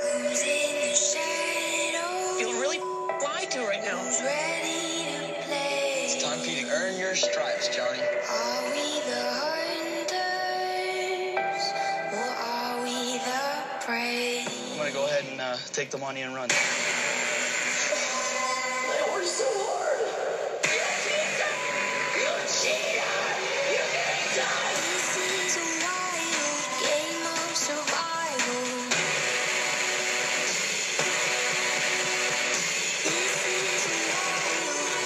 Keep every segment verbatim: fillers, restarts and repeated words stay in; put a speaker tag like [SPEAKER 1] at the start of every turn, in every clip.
[SPEAKER 1] Who's in the shadows?
[SPEAKER 2] Feeling really lied to right now.
[SPEAKER 1] Who's ready to play?
[SPEAKER 2] It's time for you to earn your stripes, Johnny.
[SPEAKER 1] Are we the hunters or are we the prey?
[SPEAKER 2] I'm gonna go ahead and uh, take the money and run. I worked so hard. You cheater! You cheater! You get it done!
[SPEAKER 1] This is a wild game of survival. This is a wild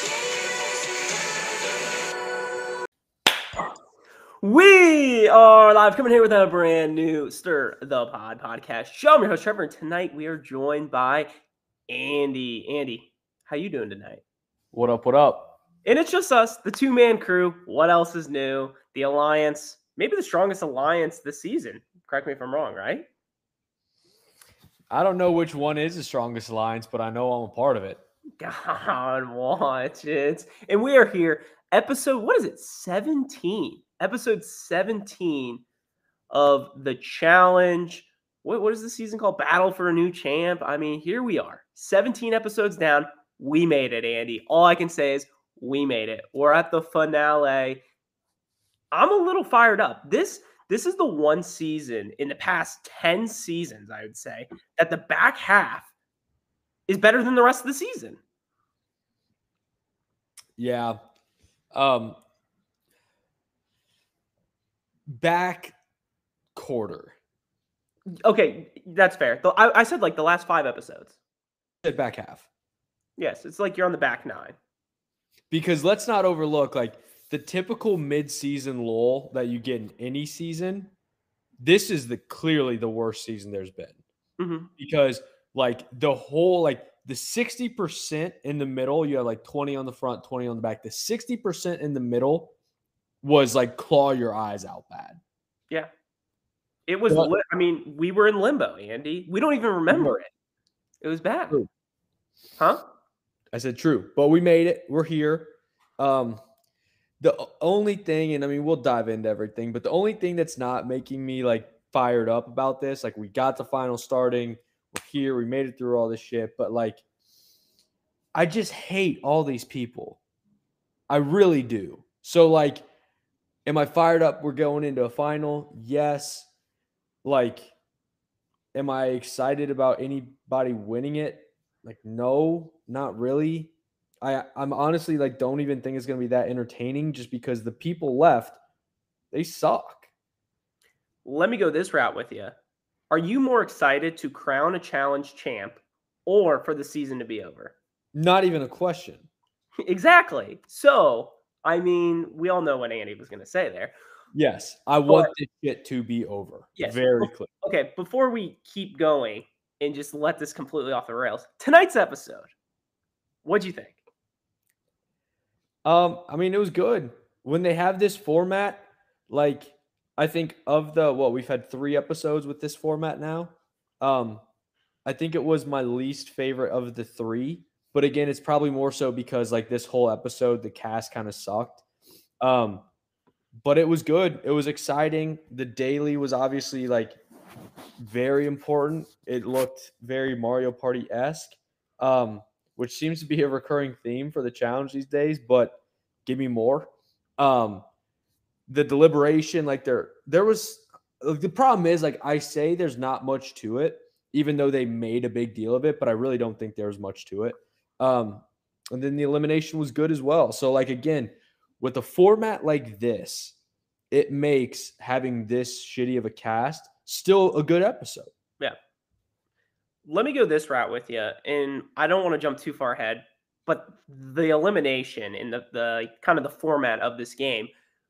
[SPEAKER 1] game of survival.
[SPEAKER 3] We are live, coming here with a brand new Stir the Pod podcast show. I'm your host Trevor, and tonight we are joined by Andy. Andy, how you doing tonight?
[SPEAKER 4] What up, what up?
[SPEAKER 3] And it's just us, the two-man crew. What else is new? The Alliance, maybe the strongest alliance this season. Correct me if I'm wrong, right?
[SPEAKER 4] I don't know which one is the strongest alliance, but I know I'm a part of it.
[SPEAKER 3] God, watch it. And we are here, episode, what is it, seventeen? Episode seventeen of the challenge. What, what is the season called? Battle for a New Champ. I mean, here we are. seventeen episodes down. We made it, Andy. All I can say is we made it. We're at the finale. I'm a little fired up. This this is the one season in the past ten seasons, I would say, that the back half is better than the rest of the season.
[SPEAKER 4] Yeah. Um, back quarter.
[SPEAKER 3] Okay, that's fair. The- I, I said like the last five episodes.
[SPEAKER 4] Said back half.
[SPEAKER 3] Yes, it's like you're on the back nine.
[SPEAKER 4] Because let's not overlook like the typical mid-season lull that you get in any season. This is the clearly the worst season there's been.
[SPEAKER 3] Mm-hmm.
[SPEAKER 4] Because like the whole like the sixty percent in the middle, you had like twenty on the front, twenty on the back. The sixty percent in the middle was like claw your eyes out bad.
[SPEAKER 3] Yeah. It was,
[SPEAKER 4] But-
[SPEAKER 3] li- I mean, we were in limbo, Andy. We don't even remember it. It was bad.
[SPEAKER 4] True.
[SPEAKER 3] Huh?
[SPEAKER 4] I said true, but we made it. We're here. Um, the o- only thing, and I mean, we'll dive into everything, but the only thing that's not making me like fired up about this, like we got the final starting, we're here, we made it through all this shit, but like, I just hate all these people. I really do. So like, am I fired up? We're going into a final. Yes. Like, am I excited about anybody winning it? Like, no, not really. I, I'm honestly like, don't even think it's going to be that entertaining just because the people left, they suck.
[SPEAKER 3] Let me go this route with you. Are you more excited to crown a challenge champ or for the season to be over?
[SPEAKER 4] Not even a question.
[SPEAKER 3] Exactly. So, I mean, we all know what Andy was going to say there.
[SPEAKER 4] Yes, I want this shit to be over.
[SPEAKER 3] Yes.
[SPEAKER 4] Very clear.
[SPEAKER 3] Okay, before we keep going and just let this completely off the rails, tonight's episode, what'd you think?
[SPEAKER 4] Um, I mean, it was good. When they have this format, like I think of the what we've had three episodes with this format now. Um, I think it was my least favorite of the three. But again, it's probably more so because like this whole episode, the cast kind of sucked. Um, but it was good. It was exciting. The daily was obviously like very important. It looked very Mario Party-esque, um, which seems to be a recurring theme for the challenge these days, but give me more. Um, the deliberation, like there, there was like, the problem is like I say there's not much to it, even though they made a big deal of it, but I really don't think there was much to it. Um, and then the elimination was good as well. So like again, with a format like this, it makes having this shitty of a cast still a good episode.
[SPEAKER 3] Yeah. Let me go this route with you, and I don't want to jump too far ahead, but the elimination and the, the kind of the format of this game,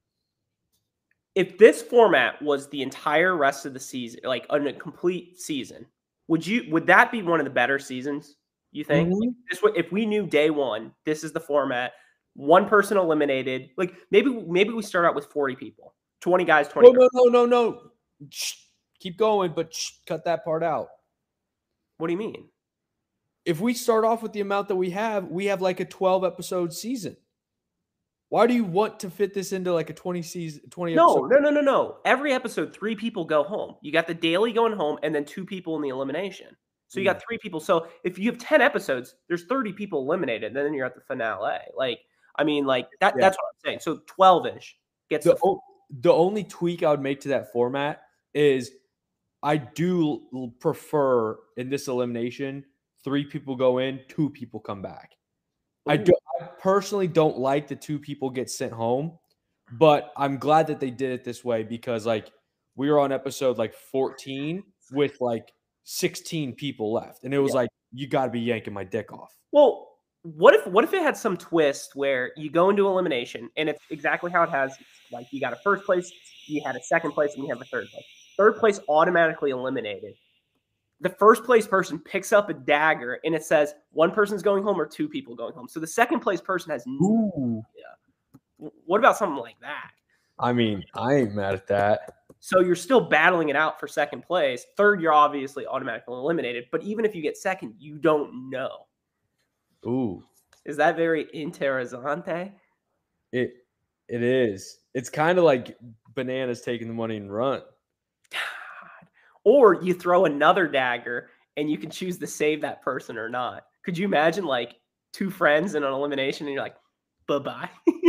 [SPEAKER 3] if this format was the entire rest of the season, like a complete season, would you would that be one of the better seasons, you think?
[SPEAKER 4] Mhm.
[SPEAKER 3] Like this, would- if we knew day one, this is the format, one person eliminated, like maybe maybe we start out with forty people, twenty guys, twenty
[SPEAKER 4] No,
[SPEAKER 3] girls.
[SPEAKER 4] no, no, no, no. Shh. Keep going, but shh, cut that part out.
[SPEAKER 3] What do you mean?
[SPEAKER 4] If we start off with the amount that we have, we have like a twelve episode season. Why do you want to fit this into like a twenty season, twenty
[SPEAKER 3] No,
[SPEAKER 4] episode?
[SPEAKER 3] no, no, no, no. Every episode, three people go home. You got the daily going home, and then two people in the elimination. So you got three people. So if you have ten episodes, there's thirty people eliminated. And then you're at the finale. Like, I mean, like that.
[SPEAKER 4] Yeah.
[SPEAKER 3] That's what I'm saying. So twelve-ish gets
[SPEAKER 4] The,
[SPEAKER 3] the
[SPEAKER 4] o- the only tweak I would make to that format is I do l- prefer in this elimination, three people go in, two people come back. I
[SPEAKER 3] Ooh.
[SPEAKER 4] do I personally don't like the two people get sent home, but I'm glad that they did it this way because like we were on episode like fourteen with like sixteen people left. And it was
[SPEAKER 3] Yeah.
[SPEAKER 4] like, you gotta be yanking my dick off.
[SPEAKER 3] Well, what if what if it had some twist where you go into elimination and it's exactly how it has? Like you got a first place, you had a second place, and you have a third place. Third place automatically eliminated. The first place person picks up a dagger and it says one person's going home or two people going home. So the second place person has. No,
[SPEAKER 4] Ooh.
[SPEAKER 3] what about something like that?
[SPEAKER 4] I mean, I ain't mad at that.
[SPEAKER 3] So you're still battling it out for second place. Third, you're obviously automatically eliminated. But even if you get second, you don't know.
[SPEAKER 4] Ooh.
[SPEAKER 3] Is that very interessante?
[SPEAKER 4] It it is. It's kind of like bananas taking the money and run.
[SPEAKER 3] God. Or you throw another dagger and you can choose to save that person or not. Could you imagine like two friends in an elimination and you're like, bye-bye?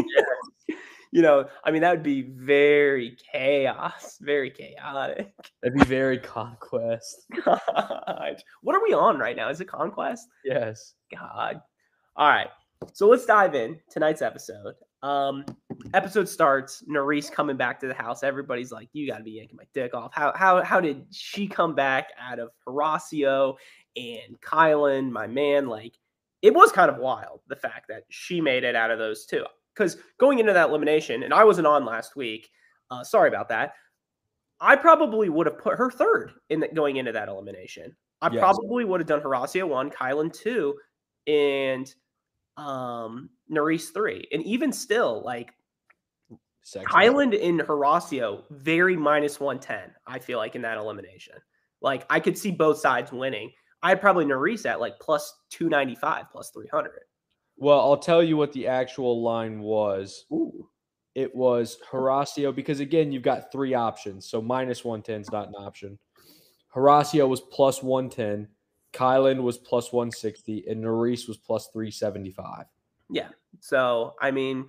[SPEAKER 3] You know, I mean, that would be very chaos, very chaotic.
[SPEAKER 4] That'd be very conquest.
[SPEAKER 3] God. What are we on right now? Is it Conquest?
[SPEAKER 4] Yes.
[SPEAKER 3] God. All right. So let's dive in tonight's episode. Um, episode starts. Nerys coming back to the house. Everybody's like, "You got to be yanking my dick off." How how how did she come back out of Horacio and Kylan, my man? Like, it was kind of wild the fact that she made it out of those two. Because going into that elimination, and I wasn't on last week. Uh, sorry about that. I probably would have put her third in the, going into that elimination. I
[SPEAKER 4] Yes.
[SPEAKER 3] probably would have done Horacio one, Kylan two, and um Nerys three. And even still, like
[SPEAKER 4] Sexy.
[SPEAKER 3] Kylan and Horacio, very minus one ten, I feel like, in that elimination. Like, I could see both sides winning. I'd probably Nerys at like plus two ninety-five, plus three hundred.
[SPEAKER 4] Well, I'll tell you what the actual line was.
[SPEAKER 3] Ooh.
[SPEAKER 4] It was Horacio because again, you've got three options. So minus one ten is not an option. Horacio was plus one ten, Kylan was plus one sixty, and Nerys was plus three seventy-five.
[SPEAKER 3] Yeah. So, I mean,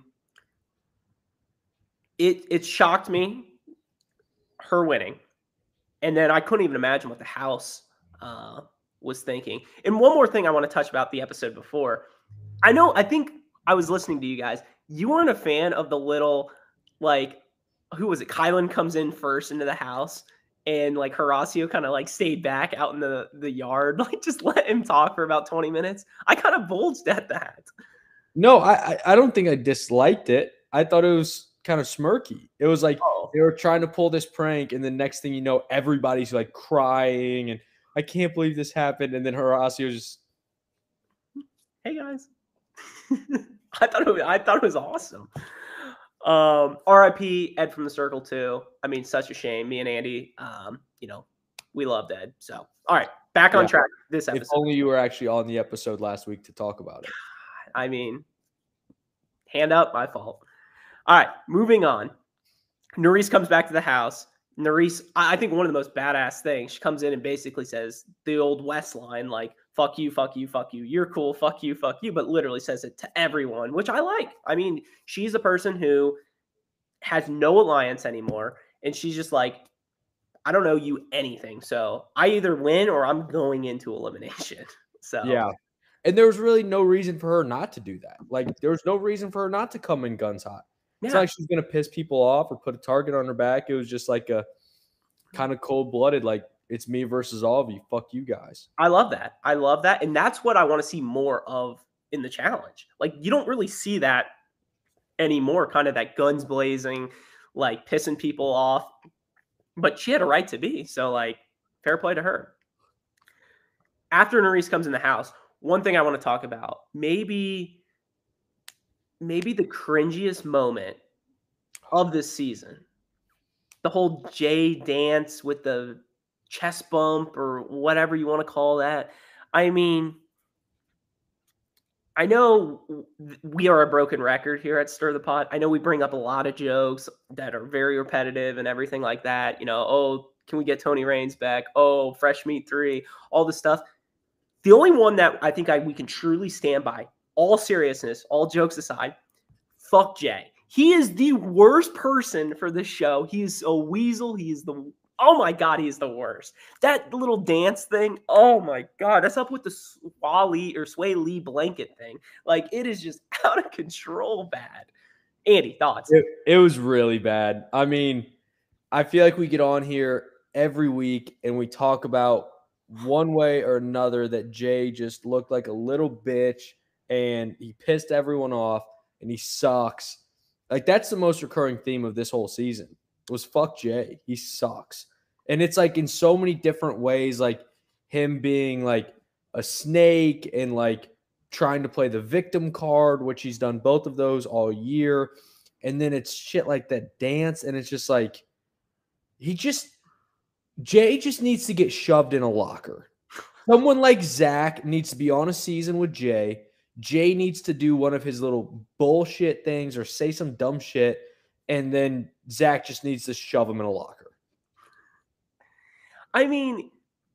[SPEAKER 3] it it shocked me, her winning. And then I couldn't even imagine what the house uh, was thinking. And one more thing I want to touch about the episode before. I know, I think I was listening to you guys. You weren't a fan of the little, like, who was it? Kylan comes in first into the house, and like Horacio kind of like stayed back out in the, the yard, like just let him talk for about twenty minutes. I kind of bulged at that.
[SPEAKER 4] No, I, I I don't think I disliked it. I thought it was kind of smirky. It was like
[SPEAKER 3] Oh,
[SPEAKER 4] they were trying to pull this prank, and the next thing you know, everybody's like crying, and I can't believe this happened. And then Horacio just,
[SPEAKER 3] hey guys. I thought it was, I thought it was awesome. Um, R I P Ed from the Circle too. I mean, such a shame. Me and Andy, um, you know, we loved Ed. So, all right, back on
[SPEAKER 4] Yeah.
[SPEAKER 3] track this
[SPEAKER 4] if
[SPEAKER 3] episode.
[SPEAKER 4] only you were actually on the episode last week to talk about it.
[SPEAKER 3] I mean, hand up, my fault. All right, moving on. Nerys comes back to the house. Nerys, I I think one of the most badass things, she comes in and basically says the old West line, like, fuck you, fuck you, fuck you. You're cool, fuck you, fuck you, but literally says it to everyone, which I like. I mean, she's a person who has no alliance anymore, and she's just like, I don't know you anything. So I either win or I'm going into elimination. So
[SPEAKER 4] Yeah. And there was really no reason for her not to do that. Like, there was no reason for her not to come in guns hot. It's
[SPEAKER 3] yeah.
[SPEAKER 4] not like she's going to piss people off or put a target on her back. It was just like a kind of cold blooded, like, it's me versus all of you. Fuck you guys.
[SPEAKER 3] I love that. I love that. And that's what I want to see more of in the challenge. Like, you don't really see that anymore, kind of that guns blazing, like pissing people off. But she had a right to be. So, like, fair play to her. After Nerys comes in the house, one thing I want to talk about, maybe, maybe the cringiest moment of this season. The whole Jay dance with the chest bump or whatever you want to call that. I mean, I know we are a broken record here at Stir the Pot. I know we bring up a lot of jokes that are very repetitive and everything like that. You know, oh, can we get Tony Raines back? Oh, Fresh Meat three, all this stuff. The only one that I think I we can truly stand by, all seriousness, all jokes aside, fuck Jay. He is the worst person for this show. He is a weasel. He is the oh my god, he is the worst. That little dance thing, oh my god, that's up with the Swally or Sway Lee blanket thing. Like it is just out of control bad. Andy, thoughts?
[SPEAKER 4] It, it was really bad. I mean, I feel like we get on here every week and we talk about one way or another that Jay just looked like a little bitch and he pissed everyone off and he sucks. Like that's the most recurring theme of this whole season was fuck Jay. He sucks. And it's like in so many different ways, like him being like a snake and like trying to play the victim card, which he's done both of those all year. And then it's shit like that dance. And it's just like, he just, Jay just needs to get shoved in a locker. Someone like Zach needs to be on a season with Jay. Jay needs to do one of his little bullshit things or say some dumb shit. And then Zach just needs to shove him in a locker.
[SPEAKER 3] I mean,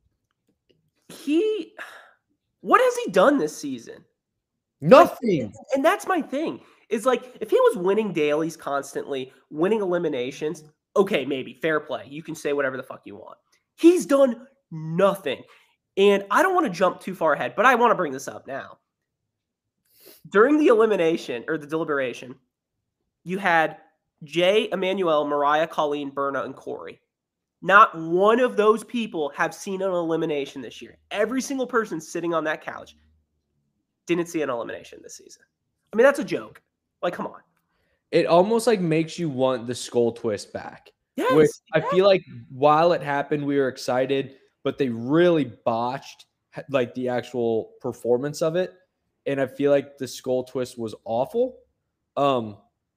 [SPEAKER 3] he, what has he done this season?
[SPEAKER 4] Nothing.
[SPEAKER 3] Like, and that's my thing. Is like, if he was winning dailies constantly, winning eliminations, okay, maybe fair play. You can say whatever the fuck you want. He's done nothing. And I don't want to jump too far ahead, but I want to bring this up now. During the elimination or the deliberation, you had Jay, Emmanuel, Mariah, Colleen, Berna, and Corey. Not one of those people have seen an elimination this year. Every single person sitting on that couch didn't see an elimination this season. I mean, that's a joke. Like, come on.
[SPEAKER 4] It almost like makes you want the skull twist back.
[SPEAKER 3] Yes.
[SPEAKER 4] Which I
[SPEAKER 3] yes.
[SPEAKER 4] feel like while it happened, we were excited, but they really botched like the actual performance of it. And I feel like the skull twist was awful. Um,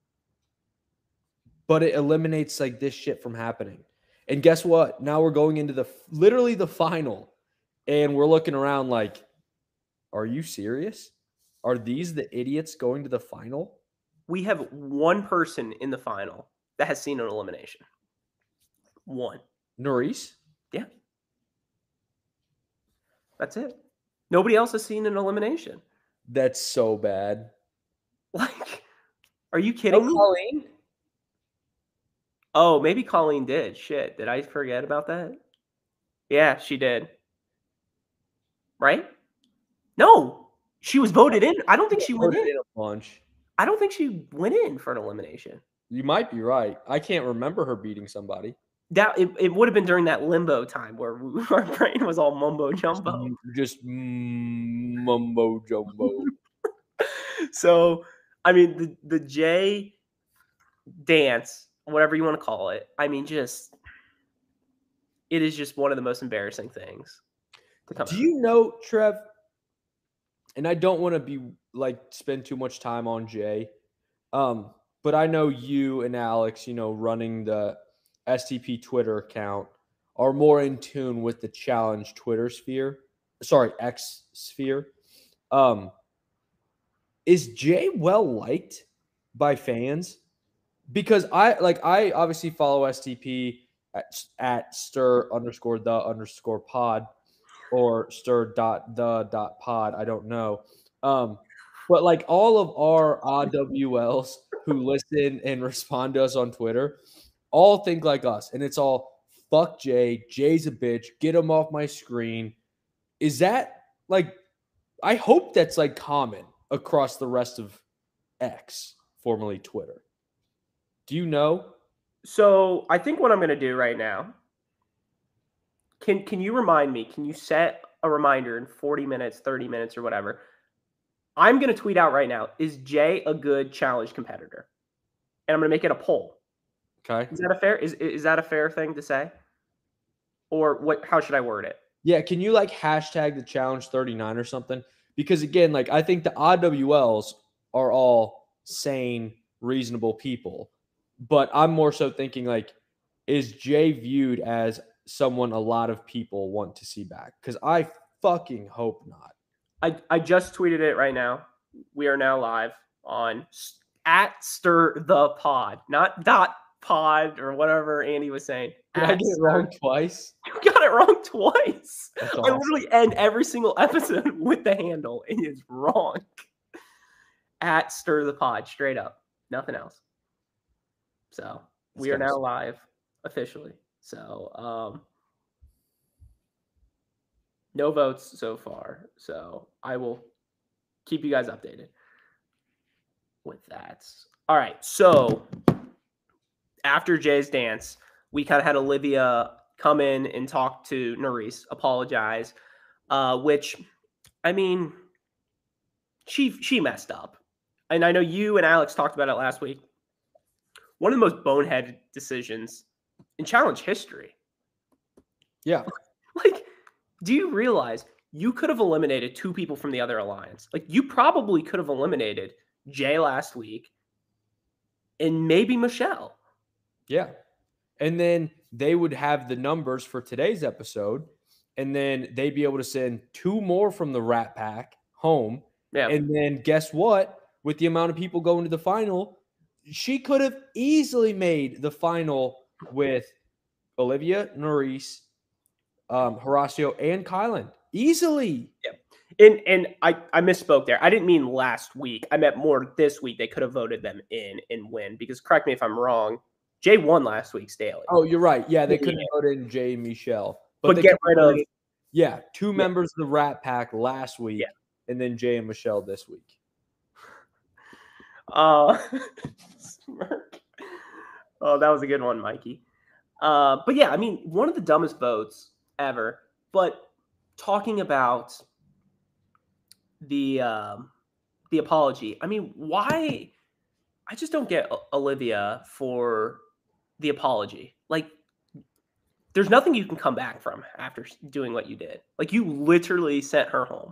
[SPEAKER 4] but it eliminates like this shit from happening. And guess what? Now we're going into the literally the final. And we're looking around like, are you serious? Are these the idiots going to the final?
[SPEAKER 3] We have one person in the final that has seen an elimination. One.
[SPEAKER 4] Norris?
[SPEAKER 3] Yeah. That's it. Nobody else has seen an elimination.
[SPEAKER 4] That's so bad.
[SPEAKER 3] Like, are you kidding
[SPEAKER 4] No
[SPEAKER 3] me?
[SPEAKER 4] Colleen?
[SPEAKER 3] Oh, maybe Colleen did. Shit. Did I forget about that? Yeah, she did. Right? No. She was voted in. I don't think she went in.
[SPEAKER 4] in a bunch.
[SPEAKER 3] I don't think she went in for an elimination.
[SPEAKER 4] You might be right. I can't remember her beating somebody.
[SPEAKER 3] That it, it would have been during that limbo time where we, our brain was all mumbo jumbo.
[SPEAKER 4] Just mumbo jumbo.
[SPEAKER 3] So, I mean, the the J dance, whatever you want to call it. I mean, just it is just one of the most embarrassing things to come.
[SPEAKER 4] Do you know, Trev? And I don't want to be like spend too much time on Jay, um, but I know you and Alex, you know, running the S T P Twitter account, are more in tune with the challenge Twitter sphere. Sorry, X sphere. Um, is Jay well liked by fans? Because I like I obviously follow S T P at, at stir underscore the underscore pod or stir dot the dot pod. I don't know. Um, but like all of our A W Ls who listen and respond to us on Twitter all think like us. And it's all fuck Jay. Jay's a bitch. Get him off my screen. Is that like, I hope that's like common across the rest of X, formerly Twitter. Do you know?
[SPEAKER 3] So I think what I'm going to do right now, can can you remind me, can you set a reminder in forty minutes, thirty minutes or whatever? I'm going to tweet out right now, is Jay a good challenge competitor? And I'm going to make it a poll.
[SPEAKER 4] Okay.
[SPEAKER 3] Is that a fair, is, is that a fair thing to say? Or what? How should I word it?
[SPEAKER 4] Yeah, can you like hashtag the challenge thirty-nine or something? Because again, like I think the A W Ls are all sane, reasonable people. But I'm more so thinking like, is Jay viewed as someone a lot of people want to see back? Because I fucking hope not.
[SPEAKER 3] I, I just tweeted it right now. We are now live on at Stir the Pod, not dot pod or whatever Andy was saying.
[SPEAKER 4] Did I
[SPEAKER 3] At
[SPEAKER 4] get it
[SPEAKER 3] Stir-
[SPEAKER 4] wrong twice?
[SPEAKER 3] You got it wrong twice.
[SPEAKER 4] That's
[SPEAKER 3] I
[SPEAKER 4] awesome.
[SPEAKER 3] literally end every single episode with the handle, and it's wrong. At Stir the Pod, straight up. Nothing else. So we are
[SPEAKER 4] That's
[SPEAKER 3] now live officially. So um no votes so far. So I will keep you guys updated with that. All right. So after Jay's dance, we kind of had Olivia come in and talk to Nerys, apologize, uh, which, I mean, she she messed up. And I know you and Alex talked about it last week. One of the most boneheaded decisions in challenge history.
[SPEAKER 4] Yeah.
[SPEAKER 3] Like, do you realize you could have eliminated two people from the other alliance? Like, you probably could have eliminated Jay last week and maybe Michelle.
[SPEAKER 4] Yeah. And then they would have the numbers for today's episode, and then they'd be able to send two more from the Rat Pack home.
[SPEAKER 3] Yeah.
[SPEAKER 4] And then guess what? With the amount of people going to the final, she could have easily made the final with Olivia, Nerys, um, Horacio, and Kylan. Easily.
[SPEAKER 3] And and I, I misspoke there. I didn't mean last week. I meant more this week. They could have voted them in and win. Because correct me if I'm wrong, Jay won last week's daily.
[SPEAKER 4] Oh, you're right. Yeah, they
[SPEAKER 3] Yeah.
[SPEAKER 4] couldn't vote in Jay and Michelle.
[SPEAKER 3] but
[SPEAKER 4] they
[SPEAKER 3] get
[SPEAKER 4] could
[SPEAKER 3] rid of
[SPEAKER 4] vote- Yeah, two members of the Rat Pack last week,
[SPEAKER 3] Yeah.
[SPEAKER 4] and then Jay and Michelle this week.
[SPEAKER 3] uh smirk. Oh, that was a good one, Mikey. Uh, but yeah, I mean, one of the dumbest votes ever. But talking about the um, the apology, I mean, why? I just don't get O- Olivia for the apology. Like, there's nothing you can come back from after s- doing what you did. Like, you literally sent her home.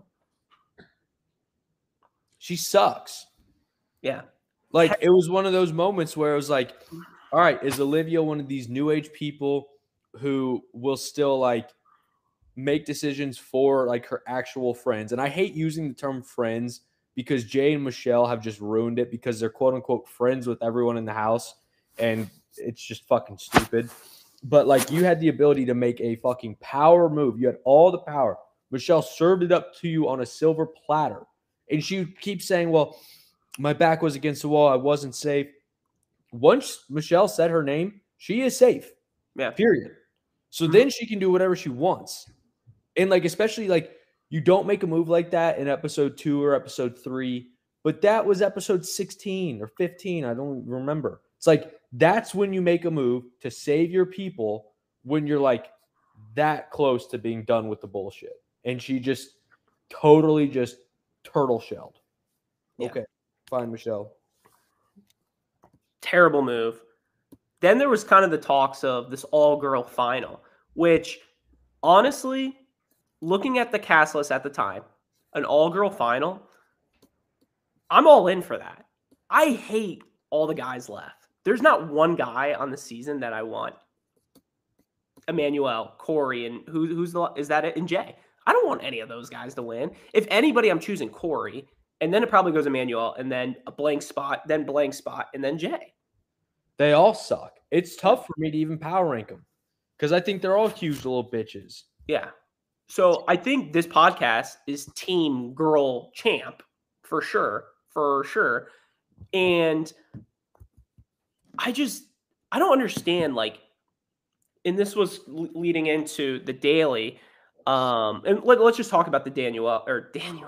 [SPEAKER 4] She sucks.
[SPEAKER 3] Yeah.
[SPEAKER 4] Like, it was one of those moments where it was like, all right, is Olivia one of these new age people who will still like make decisions for like her actual friends? And I hate using the term friends because Jay and Michelle have just ruined it because they're quote unquote friends with everyone in the house. And it's just fucking stupid. But like, you had the ability to make a fucking power move. You had all the power. Michelle served it up to you on a silver platter. And she keeps saying, well, my back was against the wall. I wasn't safe. Once Michelle said her name, she is safe.
[SPEAKER 3] Yeah.
[SPEAKER 4] Period. So then she can do whatever she wants. And like, especially like, you don't make a move like that in episode two or episode three, but that was episode sixteen or fifteen. I don't remember. It's like, that's when you make a move to save your people when you're like that close to being done with the bullshit. And she just totally just turtle shelled.
[SPEAKER 3] Yeah.
[SPEAKER 4] Okay. Fine, Michelle.
[SPEAKER 3] Terrible move. Then there was kind of the talks of this all-girl final, which honestly, looking at the cast list at the time, an all-girl final, I'm all in for that. I hate all the guys left. There's not one guy on the season that I want. Emmanuel, Corey, and who, who's the is that it? And Jay. I don't want any of those guys to win. If anybody, I'm choosing Corey, and then it probably goes Emmanuel, and then a blank spot, then blank spot, and then Jay.
[SPEAKER 4] They all suck. It's tough for me to even power rank them because I think they're all huge little bitches.
[SPEAKER 3] Yeah. So I think this podcast is team girl champ for sure, for sure. And I just, I don't understand, like, and this was l- leading into the daily. Um, and let, let's just talk about the Daniel or Daniel,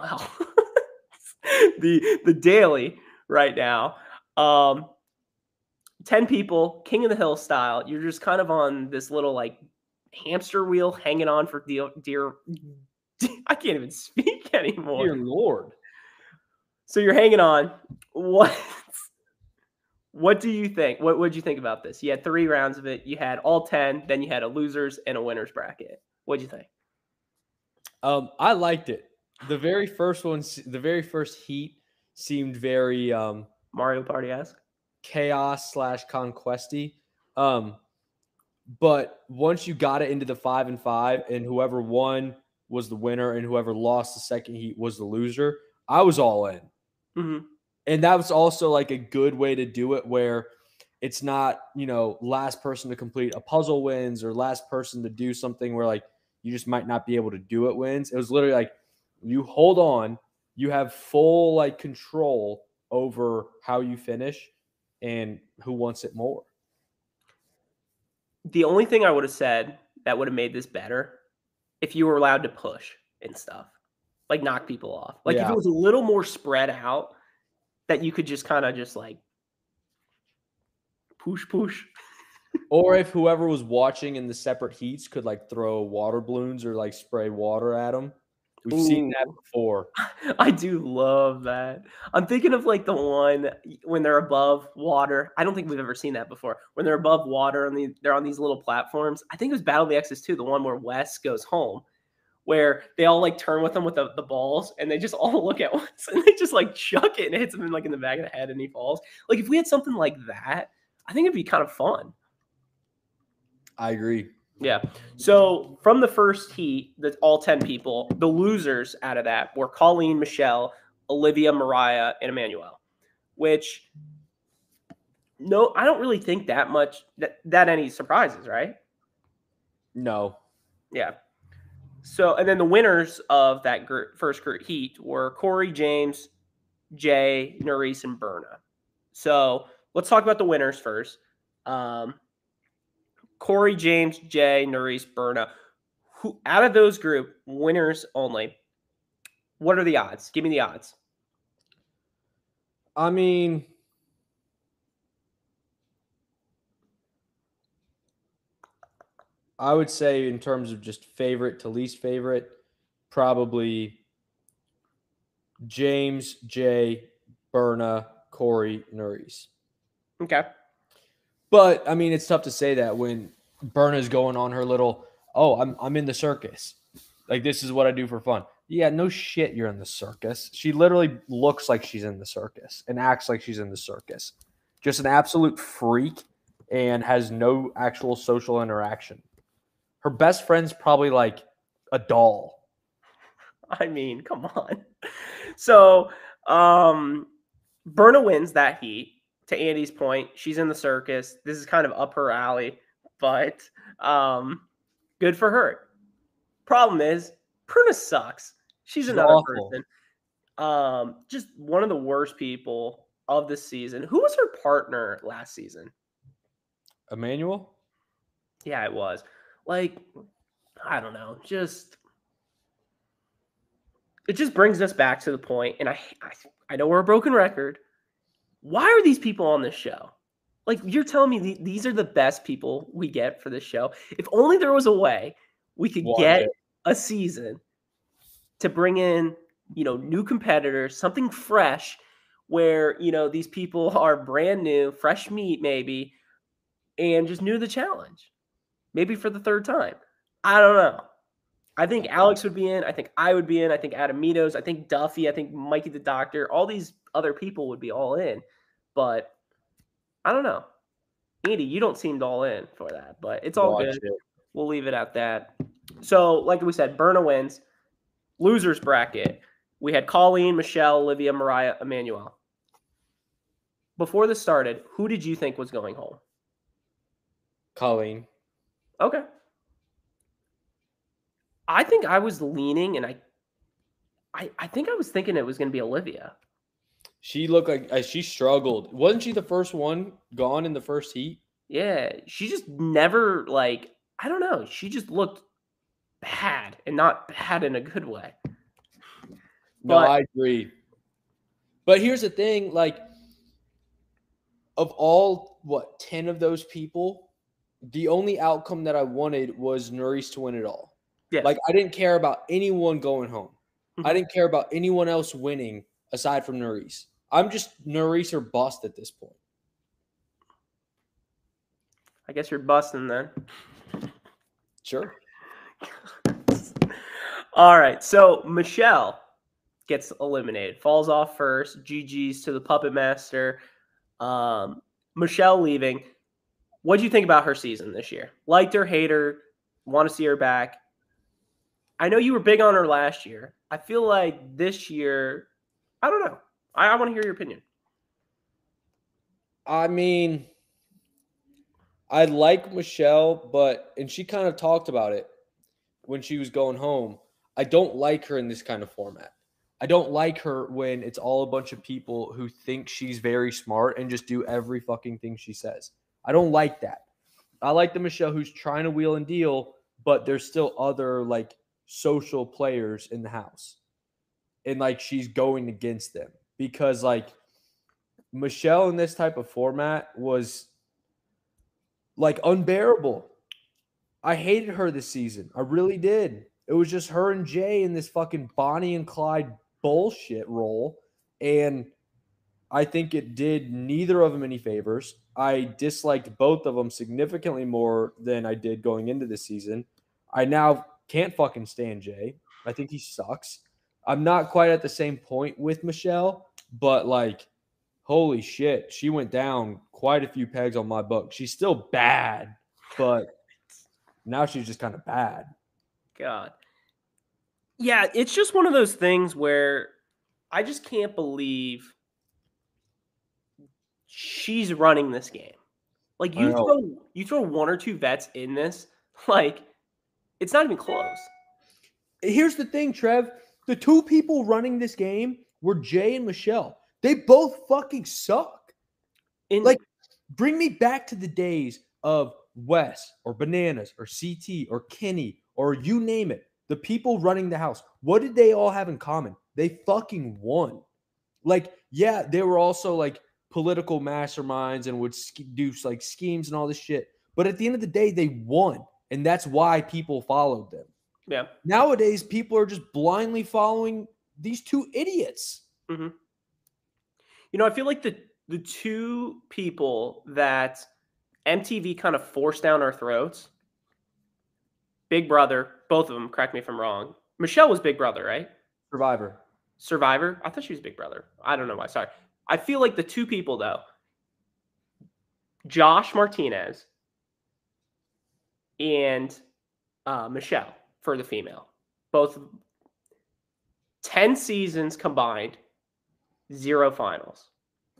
[SPEAKER 3] the, the daily right now. Um, ten people, King of the Hill style. You're just kind of on this little like hamster wheel hanging on for dear, dear I can't even speak anymore.
[SPEAKER 4] Dear Lord.
[SPEAKER 3] So you're hanging on. What what do you think? What would you think about this? You had three rounds of it. You had all ten, then you had a losers and a winners bracket. What'd you think?
[SPEAKER 4] Um, I liked it. The very first one, the very first heat seemed very um
[SPEAKER 3] Mario Party-esque?
[SPEAKER 4] chaos slash conquesty. Um, but once you got it into the five and five, and whoever won was the winner, and whoever lost the second heat was the loser, I was all in.
[SPEAKER 3] Mm-hmm.
[SPEAKER 4] And that was also like a good way to do it, where it's not, you know, last person to complete a puzzle wins or last person to do something where like you just might not be able to do it wins. It was literally like you hold on, you have full like control over how you finish and who wants it more.
[SPEAKER 3] The only thing I would have said that would have made this better if you were allowed to push and stuff, like knock people off. Like if
[SPEAKER 4] Yeah.
[SPEAKER 3] it was a little more spread out, that you could just kind of just like push, push.
[SPEAKER 4] Or if whoever was watching in the separate heats could like throw water balloons or like spray water at them. We've seen that before.
[SPEAKER 3] I do love that. I'm thinking of like the one when they're above water. I don't think we've ever seen that before. When they're above water and the, they're on these little platforms. I think it was Battle of the X's too, the one where Wes goes home, where they all like turn with them with the, the balls and they just all look at once and they just like chuck it and it hits him in like in the back of the head and he falls. Like if we had something like that, I think it'd be kind of fun.
[SPEAKER 4] I agree.
[SPEAKER 3] Yeah. So from the first heat, the all ten people, the losers out of that were Colleen, Michelle, Olivia, Mariah, and Emmanuel, which no, I don't really think that much that, that any surprises, right?
[SPEAKER 4] No.
[SPEAKER 3] Yeah. So, and then the winners of that group, first group heat were Corey, James, Jay, Nerys, and Berna. So let's talk about the winners first. Um, Corey, James, Jay, Nerys, Berna. Who out of those group winners only? What are the odds? Give me the odds.
[SPEAKER 4] I mean, I would say in terms of just favorite to least favorite, probably James, Jay, Berna, Corey, Nerys.
[SPEAKER 3] Okay.
[SPEAKER 4] But I mean, it's tough to say that when Berna's going on her little, oh, I'm I'm in the circus. Like this is what I do for fun. Yeah, no shit, you're in the circus. She literally looks like she's in the circus and acts like she's in the circus. Just an absolute freak and has no actual social interaction. Her best friend's probably like a doll.
[SPEAKER 3] I mean, come on. So, um, Berna wins that heat. To Andy's point, she's in the circus. This is kind of up her alley, but um, good for her. Problem is, Berna sucks. She's,
[SPEAKER 4] She's
[SPEAKER 3] another
[SPEAKER 4] awful.
[SPEAKER 3] person. Um, just one of the worst people of the season. Who was her partner last season?
[SPEAKER 4] Emmanuel?
[SPEAKER 3] Yeah, it was. Like, I don't know. Just it just brings us back to the point, and I, I, I know we're a broken record. Why are these people on this show? Like, you're telling me th- these are the best people we get for this show. If only there was a way we could
[SPEAKER 4] One
[SPEAKER 3] get
[SPEAKER 4] day.
[SPEAKER 3] a season to bring in, you know, new competitors, something fresh where, you know, these people are brand new, fresh meat maybe, and just new to the challenge. Maybe for the third time. I don't know. I think Alex would be in. I think I would be in. I think Adam Meadows. I think Duffy. I think Mikey the Doctor. All these other people would be all in. But I don't know. Andy, you don't seem all in for that. But it's all
[SPEAKER 4] Watch
[SPEAKER 3] good.
[SPEAKER 4] it.
[SPEAKER 3] We'll leave it at that. So, like we said, Berna wins. Losers bracket. We had Colleen, Michelle, Olivia, Mariah, Emmanuel. Before this started, who did you think was going home?
[SPEAKER 4] Colleen.
[SPEAKER 3] Okay. I think I was leaning, and I, I, I think I was thinking it was going to be Olivia.
[SPEAKER 4] She looked like uh, she struggled. Wasn't she the first one gone in the first heat?
[SPEAKER 3] Yeah, she just never like I don't know. She just looked bad, and not bad in a good way.
[SPEAKER 4] No,
[SPEAKER 3] But-
[SPEAKER 4] I agree. But here's the thing, like of all what ten of those people, the only outcome that I wanted was Nerys to win it all.
[SPEAKER 3] Yeah,
[SPEAKER 4] Like I didn't care about anyone going home. I
[SPEAKER 3] Mhm.
[SPEAKER 4] didn't care about anyone else winning aside from Nerys. I'm just Nerys or bust at this point.
[SPEAKER 3] I guess you're busting then.
[SPEAKER 4] Sure.
[SPEAKER 3] All right, so Michelle gets eliminated, falls off first. G G's to the Puppet Master. Um, Michelle leaving. What do you think about her season this year? Liked her, hate her, want to see her back? I know you were big on her last year. I feel like this year, I don't know. I, I want to hear your opinion.
[SPEAKER 4] I mean, I like Michelle, but and she kind of talked about it when she was going home. I don't like her in this kind of format. I don't like her when it's all a bunch of people who think she's very smart and just do every fucking thing she says. I don't like that. I like the Michelle who's trying to wheel and deal, but there's still other like social players in the house. And like she's going against them because like Michelle in this type of format was like unbearable. I hated her this season. I really did. It was just her and Jay in this fucking Bonnie and Clyde bullshit role. And I think it did neither of them any favors. I disliked both of them significantly more than I did going into the season. I now can't fucking stand Jay. I think he sucks. I'm not quite at the same point with Michelle, but like, holy shit, she went down quite a few pegs on my book. She's still bad, but now she's just kind of bad.
[SPEAKER 3] God. Yeah, it's just one of those things where I just can't believe she's running this game. Like
[SPEAKER 4] I
[SPEAKER 3] you
[SPEAKER 4] know.
[SPEAKER 3] throw you throw one or two vets in this, like it's not even close.
[SPEAKER 4] Here's the thing, Trev. The two people running this game were Jay and Michelle. They both fucking suck.
[SPEAKER 3] And
[SPEAKER 4] Like, bring me back to the days of Wes or Bananas or C T or Kenny or you name it. The people running the house. What did they all have in common? They fucking won. Like, yeah, they were also like political masterminds and would sk- do like schemes and all this shit. But at the end of the day, they won. And that's why people followed them.
[SPEAKER 3] yeah.
[SPEAKER 4] Nowadays, people are just blindly following these two idiots.
[SPEAKER 3] Mm-hmm. You know, I feel like the the two people that M T V kind of forced down our throats, Big Brother, both of them, correct me if I'm wrong. Michelle was Big Brother, right?
[SPEAKER 4] Survivor.
[SPEAKER 3] Survivor? I thought she was Big Brother. I don't know why. Sorry. I feel like the two people, though, Josh Martinez and uh, Michelle for the female, both ten seasons combined, zero finals.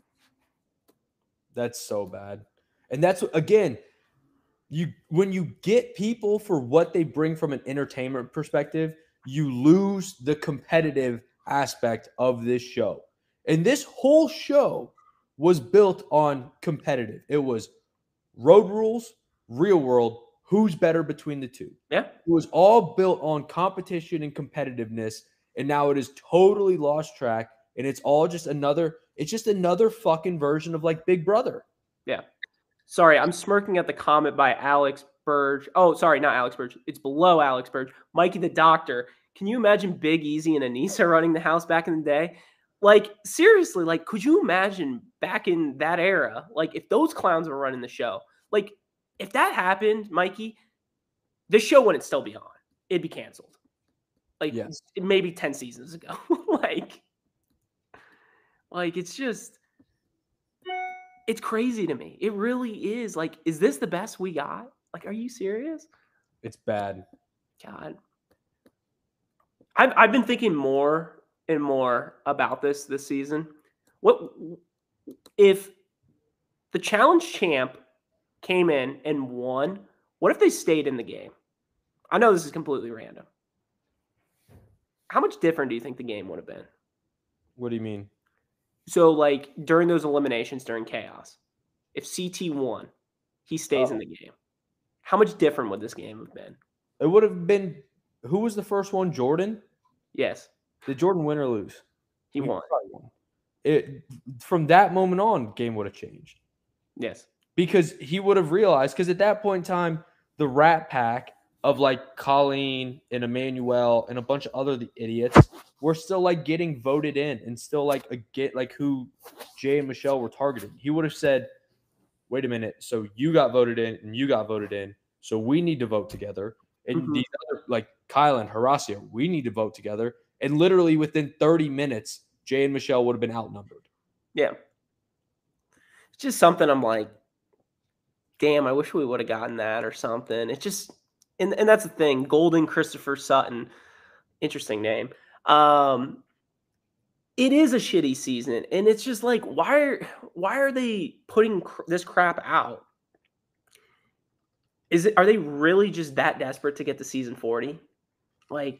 [SPEAKER 4] That's so bad. And that's again, you when you get people for what they bring from an entertainment perspective, you lose the competitive aspect of this show. And this whole show was built on competitive. It was road rules, real world, who's better between the two.
[SPEAKER 3] Yeah.
[SPEAKER 4] It was all built on competition and competitiveness, and now it is totally lost track. And it's all just another, it's just another fucking version of like Big Brother.
[SPEAKER 3] Yeah. Sorry, I'm smirking at the comment by Alex Burge. Oh, sorry, not Alex Burge. It's below Alex Burge. Mikey the Doctor. Can you imagine Big Easy and Anissa running the house back in the day? Like, seriously, like, could you imagine back in that era, like, if those clowns were running the show? Like, if that happened, Mikey, this show wouldn't still be on. It'd be canceled. Like,
[SPEAKER 4] Yes.
[SPEAKER 3] maybe ten seasons ago. like, like, it's just, it's crazy to me. It really is. Like, is this the best we got? Like, are you serious?
[SPEAKER 4] It's bad.
[SPEAKER 3] God. I've, I've been thinking more and more about this this season. What if the challenge champ came in and won? What if they stayed in the game? I know this is completely random. How much different do you think the game would have been?
[SPEAKER 4] What do you mean?
[SPEAKER 3] So, like, during those eliminations during chaos, if C T won, he stays
[SPEAKER 4] Oh.
[SPEAKER 3] in the game. How much different would this game have been?
[SPEAKER 4] It would have been, who was the first one? Jordan?
[SPEAKER 3] Yes,
[SPEAKER 4] Did Jordan win or lose?
[SPEAKER 3] he won.
[SPEAKER 4] probably won. It, from that moment on, game would have changed.
[SPEAKER 3] Yes.
[SPEAKER 4] Because he would have realized, because at that point in time, the Rat Pack of like Colleen and Emmanuel and a bunch of other the idiots were still like getting voted in and still like a get like who Jay and Michelle were targeting. He would have said, wait a minute, so you got voted in and you got voted in, so we need to vote together. And
[SPEAKER 3] Mhm.
[SPEAKER 4] these other like Kyle and Horacio, we need to vote together. And literally within thirty minutes, Jay and Michelle would have been outnumbered.
[SPEAKER 3] Yeah. It's just something I'm like, damn, I wish we would have gotten that or something. It's just, and, and that's the thing. Golden Christopher Sutton, interesting name. Um, it is a shitty season, and it's just like, why are why are they putting cr- this crap out? Is it? Are they really just that desperate to get to season forty? Like,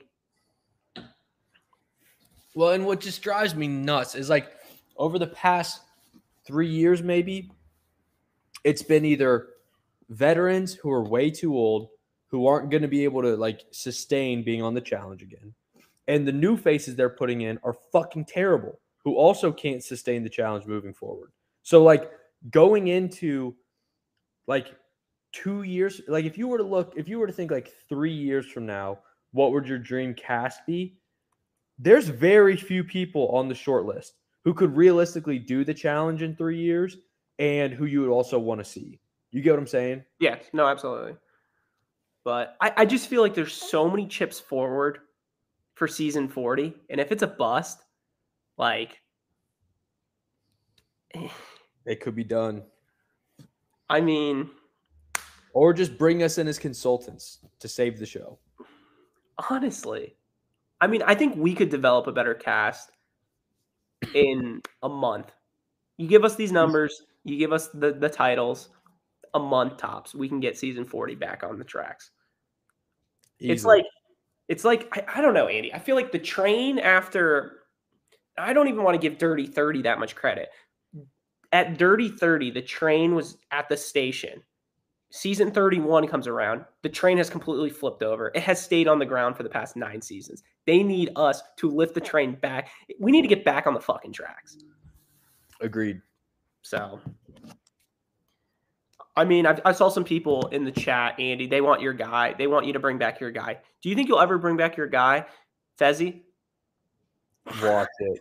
[SPEAKER 4] Well, and what just drives me nuts is like over the past three years, maybe it's been either veterans who are way too old, who aren't going to be able to like sustain being on the challenge again, and the new faces they're putting in are fucking terrible, who also can't sustain the challenge moving forward. So like going into like two years, like if you were to look, if you were to think like three years from now, what would your dream cast be? There's very few people on the short list who could realistically do the challenge in three years and who you would also want to see. You get what I'm saying?
[SPEAKER 3] yes, no, absolutely. But I, I just feel like there's so many chips forward for season forty, and if it's a bust, like,
[SPEAKER 4] It could be done.
[SPEAKER 3] I mean,
[SPEAKER 4] Or just bring us in as consultants to save the show.
[SPEAKER 3] honestly, I mean, I think we could develop a better cast in a month. You give us these numbers, you give us the, the titles, a month tops, we can get season forty back on the tracks. It's
[SPEAKER 4] Easily.
[SPEAKER 3] like, it's like, I, I don't know, Andy. I feel like the train after, I don't even want to give Dirty thirty that much credit. At Dirty thirty, the train was at the station. Season thirty-one comes around. The train has completely flipped over. It has stayed on the ground for the past nine seasons. They need us to lift the train back. We need to get back on the fucking tracks.
[SPEAKER 4] Agreed.
[SPEAKER 3] So, I mean, I've, I saw some people in the chat, Andy. They want your guy. They want you to bring back your guy. Do you think you'll ever bring back your guy, Fezzi?
[SPEAKER 4] Watch it.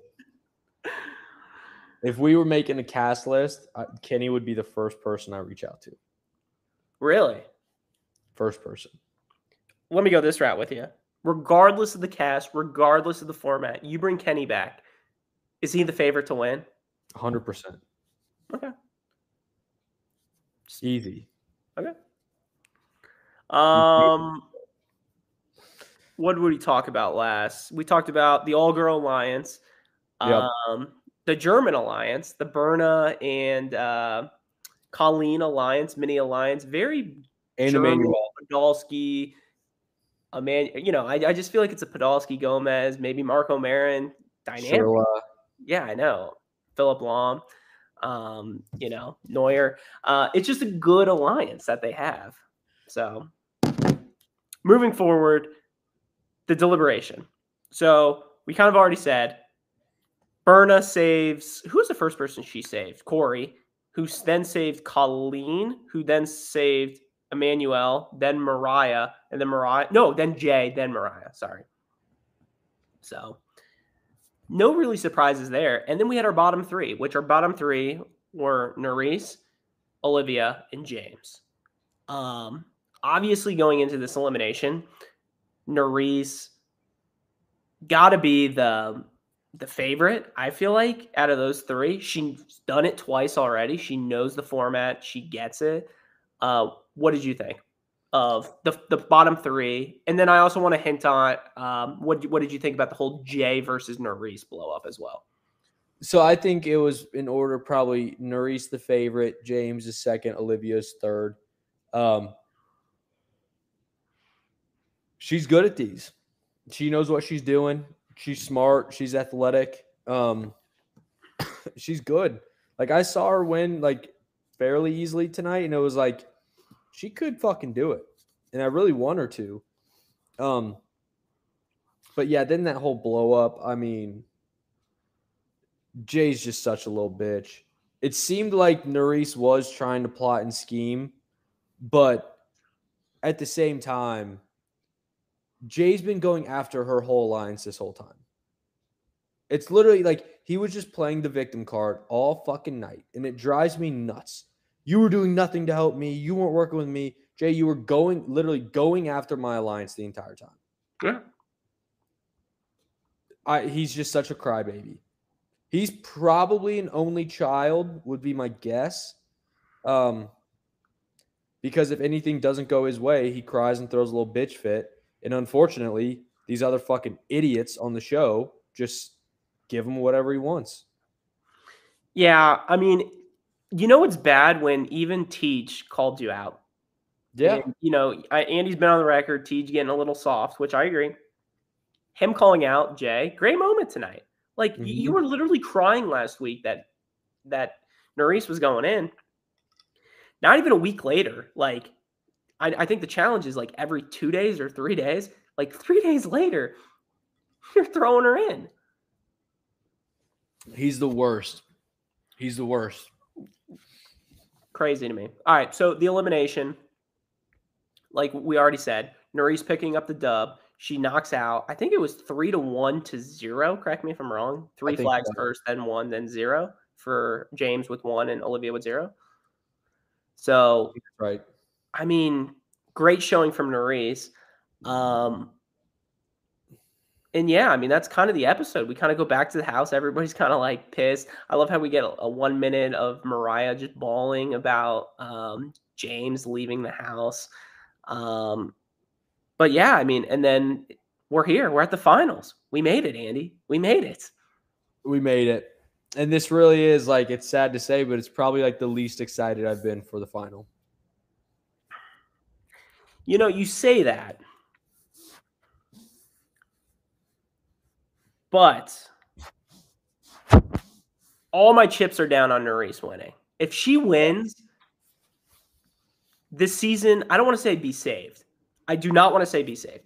[SPEAKER 4] If we were making a cast list, I, Kenny would be the first person I reach out to.
[SPEAKER 3] Really?
[SPEAKER 4] First person.
[SPEAKER 3] Let me go this route with you. Regardless of the cast, regardless of the format, you bring Kenny back. Is he the favorite to win?
[SPEAKER 4] one hundred percent.
[SPEAKER 3] Okay.
[SPEAKER 4] Easy.
[SPEAKER 3] Okay. Um, what did we talk about last? We talked about the All-Girl Alliance,
[SPEAKER 4] Yep.
[SPEAKER 3] um, the German Alliance, the Berna and uh, Colleen Alliance, mini alliance, very
[SPEAKER 4] And
[SPEAKER 3] German,
[SPEAKER 4] Emmanuel.
[SPEAKER 3] Podolski, a man. You know, I, I just feel like it's a Podolski, Gomez, maybe Marco Marin dynamic.
[SPEAKER 4] Sherla.
[SPEAKER 3] Yeah, I know. Philip Lahm, um, you know, Neuer. Uh, it's just a good alliance that they have. So, moving forward, the deliberation. So, we kind of already said Berna saves. Who was the first person she saved? Corey, who then saved Colleen, who then saved Emmanuel, then Mariah, and then Mariah. No, then Jay, then Mariah. Sorry. So, no really surprises there. And then we had our bottom three, which our bottom three were Nerys, Olivia, and James. Um, obviously, going into this elimination, Nerys got to be the the favorite, I feel like, out of those three. She's done it twice already. She knows the format. She gets it. Uh, what did you think of the the bottom three? And then I also want to hint on um, what what did you think about the whole Jay versus Nerys blow up as well?
[SPEAKER 4] So I think it was in order probably Nerys the favorite, James is second, Olivia's third. Um, she's good at these. She knows what she's doing. She's smart. She's athletic. Um, she's good. Like I saw her win like fairly easily tonight, and it was like she could fucking do it, and I really want her to. Um, but yeah, then that whole blow up. I mean, Jay's just such a little bitch. It seemed like Nerys was trying to plot and scheme, but at the same time, Jay's been going after her whole alliance this whole time. It's literally like he was just playing the victim card all fucking night, and it drives me nuts. You were doing nothing to help me. You weren't working with me. Jay, you were going, literally going after my alliance the entire time.
[SPEAKER 3] Yeah.
[SPEAKER 4] I, he's just such a crybaby. He's probably an only child, would be my guess. Um, because if anything doesn't go his way, he cries and throws a little bitch fit. And unfortunately, these other fucking idiots on the show just give him whatever he wants.
[SPEAKER 3] Yeah, I mean, you know it's bad when even Teach called you out.
[SPEAKER 4] Yeah.
[SPEAKER 3] And, you know, I, Andy's been on the record. Tej getting a little soft, which I agree. Him calling out Jay, great moment tonight. Like y- you
[SPEAKER 4] Mhm.
[SPEAKER 3] were literally crying last week that that Nerys was going in. Not even a week later, like I, I think the challenge is like every two days or three days. Like three days later, you're throwing her in.
[SPEAKER 4] He's the worst. He's the worst.
[SPEAKER 3] Crazy to me. All right, so the elimination, like we already said, Nerys picking up the dub. She knocks out. I think it was three to one to zero. Correct me if I'm wrong. Three
[SPEAKER 4] think
[SPEAKER 3] flags
[SPEAKER 4] so.
[SPEAKER 3] first, then one, then zero for James with one and Olivia with zero. So
[SPEAKER 4] Right.
[SPEAKER 3] I mean, great showing from Nerys. Um, and yeah, I mean that's kind of the episode. We kind of go back to the house. Everybody's kind of like pissed. I love how we get a, a one minute of Mariah just bawling about um, James leaving the house. Um, but yeah, I mean, and then we're here. We're at the finals. We made it, Andy. We made it.
[SPEAKER 4] We made it. And this really is like, it's sad to say, but it's probably like the least excited I've been for the final.
[SPEAKER 3] You know, you say that, but all my chips are down on Nerys winning. If she wins this season, I don't want to say be saved. I do not want to say be saved.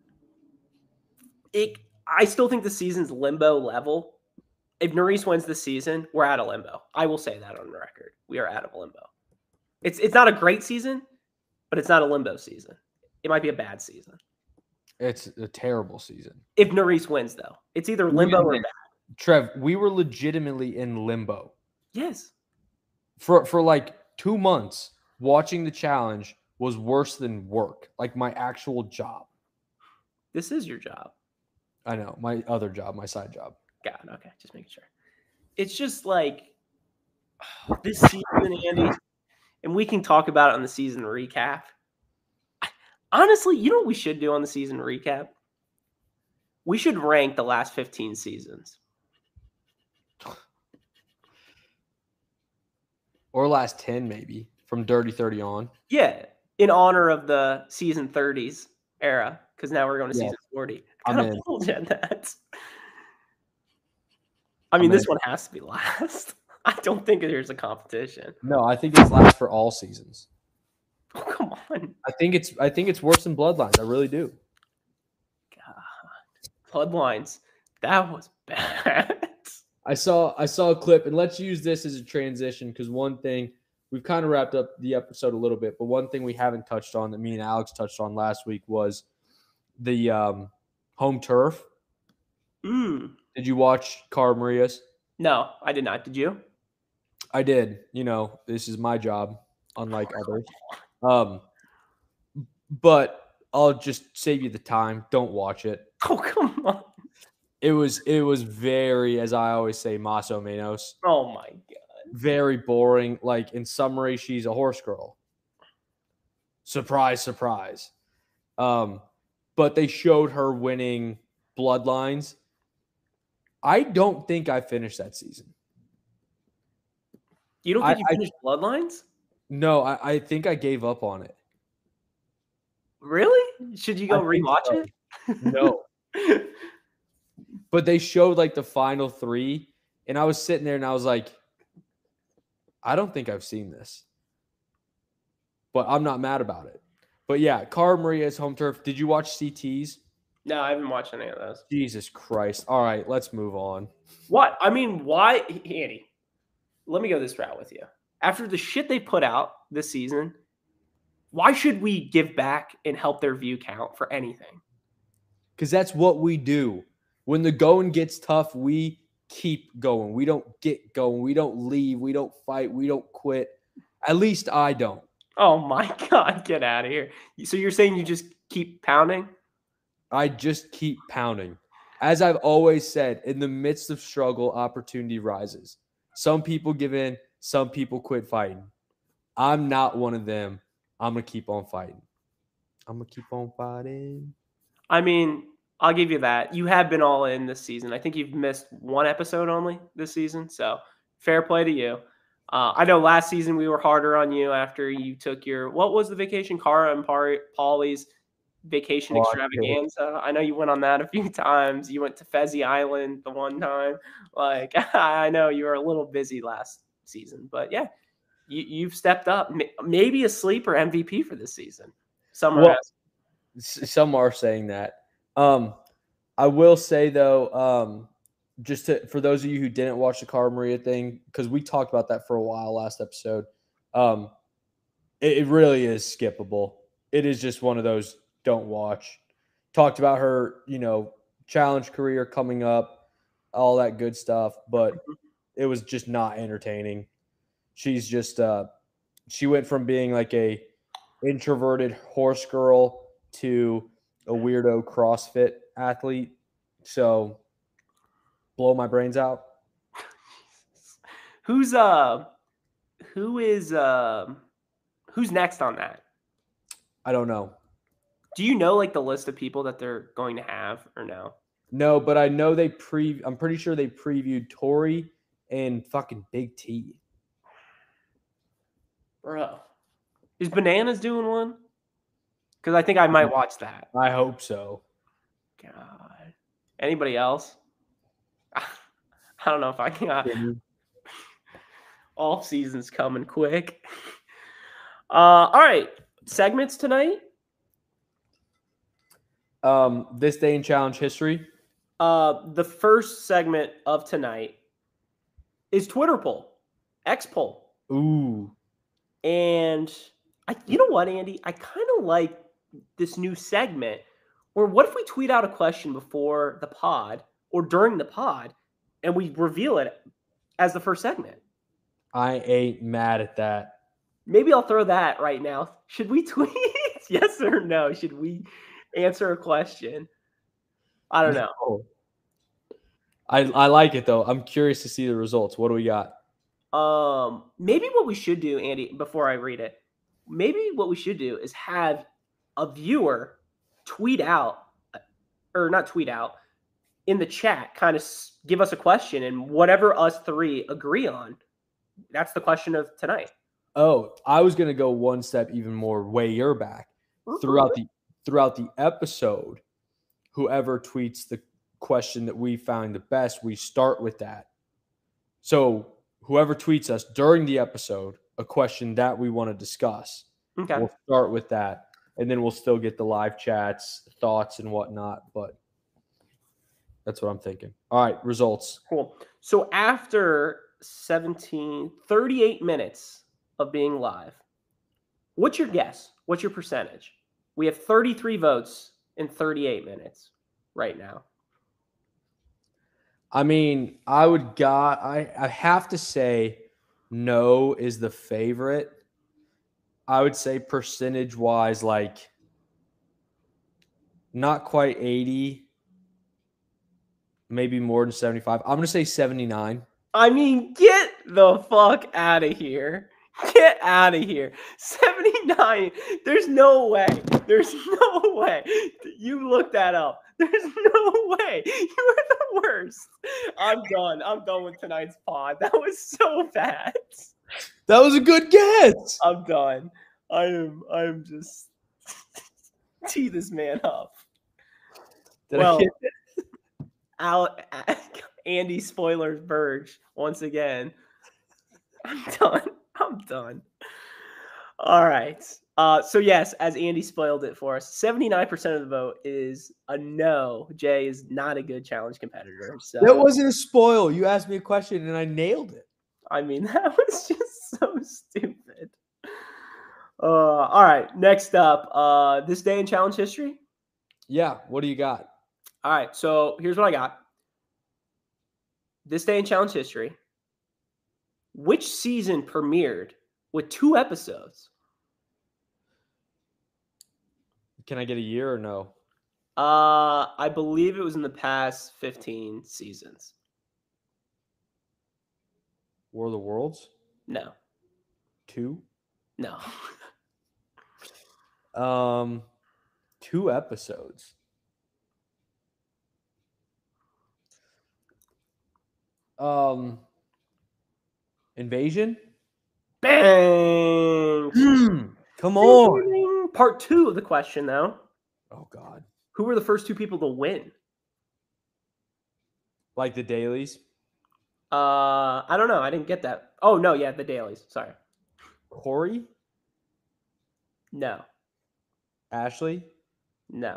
[SPEAKER 3] It, I still think the season's limbo level. If Nerys wins this season, we're out of limbo. I will say that on the record. We are out of limbo. It's it's not a great season, but it's not a limbo season. It might be a bad season.
[SPEAKER 4] It's a terrible season.
[SPEAKER 3] If Nerys wins, though, it's either limbo or bad.
[SPEAKER 4] Trev, we were legitimately in limbo.
[SPEAKER 3] Yes.
[SPEAKER 4] For for like two months, watching the challenge was worse than work. Like my actual job.
[SPEAKER 3] This is your job.
[SPEAKER 4] I know. My other job, my side job.
[SPEAKER 3] God, okay, just making sure. It's just like this season, Andy, and we can talk about it on the season recap. Honestly, you know what we should do on the season recap? We should rank the last fifteen seasons.
[SPEAKER 4] Or last ten, maybe, from Dirty thirty on.
[SPEAKER 3] Yeah, in honor of the season thirties era, because now we're going to
[SPEAKER 4] Yeah.
[SPEAKER 3] season forty.
[SPEAKER 4] I'm
[SPEAKER 3] Kind of
[SPEAKER 4] in.
[SPEAKER 3] bullshit that. I mean,
[SPEAKER 4] I'm
[SPEAKER 3] this
[SPEAKER 4] in.
[SPEAKER 3] one has to be last. I don't think there's a competition.
[SPEAKER 4] No, I think it's last for all seasons.
[SPEAKER 3] Oh, come on.
[SPEAKER 4] I think it's I think it's worse than Bloodlines. I really do.
[SPEAKER 3] God. Bloodlines. That was bad.
[SPEAKER 4] I saw I saw a clip, and let's use this as a transition because one thing we've kind of wrapped up the episode a little bit, but one thing we haven't touched on that me and Alex touched on last week was the um, home turf.
[SPEAKER 3] Mm.
[SPEAKER 4] Did you watch Cara Maria's?
[SPEAKER 3] No, I did not. Did you?
[SPEAKER 4] I did. You know, this is my job, unlike others. Um, but I'll just save you the time. Don't watch it.
[SPEAKER 3] Oh, come on.
[SPEAKER 4] It was it was very, as I always say, mas o menos.
[SPEAKER 3] Oh, my God.
[SPEAKER 4] Very boring. Like, in summary, she's a horse girl. Surprise, surprise. Um, but they showed her winning Bloodlines. I don't think I finished that season.
[SPEAKER 3] You don't think
[SPEAKER 4] I-
[SPEAKER 3] you
[SPEAKER 4] I-
[SPEAKER 3] finished Bloodlines?
[SPEAKER 4] No, I, I think I gave up on it.
[SPEAKER 3] Really? Should you go
[SPEAKER 4] I think
[SPEAKER 3] rewatch
[SPEAKER 4] so.
[SPEAKER 3] it?
[SPEAKER 4] No. But they showed like the final three, and I was sitting there and I was like, I don't think I've seen this. But I'm not mad about it. But yeah, Cara Maria's home turf. Did you watch C T's?
[SPEAKER 3] No, I haven't watched any of those.
[SPEAKER 4] Jesus Christ. All right, let's move on.
[SPEAKER 3] What? I mean, why? Andy, let me go this route with you. After the shit they put out this season, why should we give back and help their view count for anything?
[SPEAKER 4] Because that's what we do. When the going gets tough, we keep going. We don't get going. We don't leave. We don't fight. We don't quit. At least I don't.
[SPEAKER 3] Oh my God, get out of here. So you're saying you just keep pounding?
[SPEAKER 4] I just keep pounding. As I've always said, in the midst of struggle, opportunity rises. Some people give in. Some people quit fighting. I'm not one of them. I'm going to keep on fighting. I'm going to keep on fighting.
[SPEAKER 3] I mean, I'll give you that. You have been all in this season. I think you've missed one episode only this season. So fair play to you. Uh, I know last season we were harder on you after you took your what was the vacation? Cara and Par- Polly's vacation
[SPEAKER 4] Oh, I
[SPEAKER 3] extravaganza. I know you went on that a few times. You went to Fezzi Island the one time. Like I know you were a little busy last season, but yeah, you, you've stepped up. M- Maybe a sleeper M V P for this season. Some are
[SPEAKER 4] Well,
[SPEAKER 3] asking.
[SPEAKER 4] S- Some are saying that. Um, I will say though, um, just to, for those of you who didn't watch the Cara Maria thing, because we talked about that for a while last episode, um, it, it really is skippable. It is just one of those don't watch. Talked about her, you know, challenge career coming up, all that good stuff, but it was just not entertaining. She's just uh, she went from being like a introverted horse girl to a weirdo CrossFit athlete. So blow my brains out.
[SPEAKER 3] Who's uh who is uh who's next on that?
[SPEAKER 4] I don't know.
[SPEAKER 3] Do you know like the list of people that they're going to have or no?
[SPEAKER 4] No, but I know they pre I'm pretty sure they previewed Tori and fucking Big T.
[SPEAKER 3] Bro. Is Bananas doing one? Because I think I might watch that.
[SPEAKER 4] I hope so.
[SPEAKER 3] God. Anybody else? I don't know if I can. Uh, off season's coming quick. Uh, all right. Segments tonight.
[SPEAKER 4] Um, this day in challenge history.
[SPEAKER 3] Uh, the first segment of tonight is Twitter poll, X poll.
[SPEAKER 4] Ooh.
[SPEAKER 3] And I, you know what, Andy? I kind of like this new segment where what if we tweet out a question before the pod or during the pod and we reveal it as the first segment?
[SPEAKER 4] I ain't mad at that.
[SPEAKER 3] Maybe I'll throw that right now. Should we tweet? Yes or no? Should we answer a question? I don't know.
[SPEAKER 4] No. I, I like it though. I'm curious to see the results. What do we got?
[SPEAKER 3] Um, maybe what we should do, Andy, before I read it, maybe what we should do is have a viewer tweet out, or not tweet out, in the chat, kind of give us a question, and whatever us three agree on, that's the question of tonight.
[SPEAKER 4] Oh, I was gonna go one step even more way you're back. Throughout the throughout the episode, whoever tweets the question that we find the best, we start with that. So whoever tweets us during the episode a question that we want to discuss,
[SPEAKER 3] Okay.
[SPEAKER 4] we'll start with that, and then we'll still get the live chats, thoughts, and whatnot. But that's what I'm thinking. All right, results.
[SPEAKER 3] Cool. So after seventeen, thirty-eight minutes of being live, what's your guess? What's your percentage? We have thirty-three votes in thirty-eight minutes right now.
[SPEAKER 4] I mean, I would got I, I have to say no is the favorite. I would say percentage wise, like not quite eighty, maybe more than seventy-five. I'm gonna say seventy-nine.
[SPEAKER 3] I mean, get the fuck out of here. Get out of here. seventy-nine. There's no way. There's no way. You look that up. There's no way. You are the worst. I'm done. I'm done with tonight's pod. That was so bad.
[SPEAKER 4] That was a good guess.
[SPEAKER 3] I'm done. I am I am just tee this man up.
[SPEAKER 4] Did
[SPEAKER 3] well,
[SPEAKER 4] I get
[SPEAKER 3] Al, Andy spoilers Burge once again. I'm done. I'm done. All right. Uh, so yes, as Andy spoiled it for us, seventy-nine percent of the vote is a no. Jay is not a good challenge competitor. So
[SPEAKER 4] that wasn't a spoil. You asked me a question and I nailed it.
[SPEAKER 3] I mean, that was just so stupid. Uh, all right. Next up, uh, this day in challenge history.
[SPEAKER 4] Yeah. What do you got?
[SPEAKER 3] All right. So here's what I got. This day in challenge history. Which season premiered with two episodes?
[SPEAKER 4] Can I get a year or no?
[SPEAKER 3] Uh, I believe it was in the past fifteen seasons.
[SPEAKER 4] War of the Worlds?
[SPEAKER 3] No.
[SPEAKER 4] Two?
[SPEAKER 3] No.
[SPEAKER 4] Um, two episodes. Um, Invasion?
[SPEAKER 3] Bang!
[SPEAKER 4] Mm, come on.
[SPEAKER 3] Part two of the question, though.
[SPEAKER 4] Oh, God.
[SPEAKER 3] Who were the first two people to win?
[SPEAKER 4] Like the dailies?
[SPEAKER 3] Uh, I don't know. I didn't get that. Oh, no. Yeah, the dailies. Sorry.
[SPEAKER 4] Corey?
[SPEAKER 3] No.
[SPEAKER 4] Ashley?
[SPEAKER 3] No.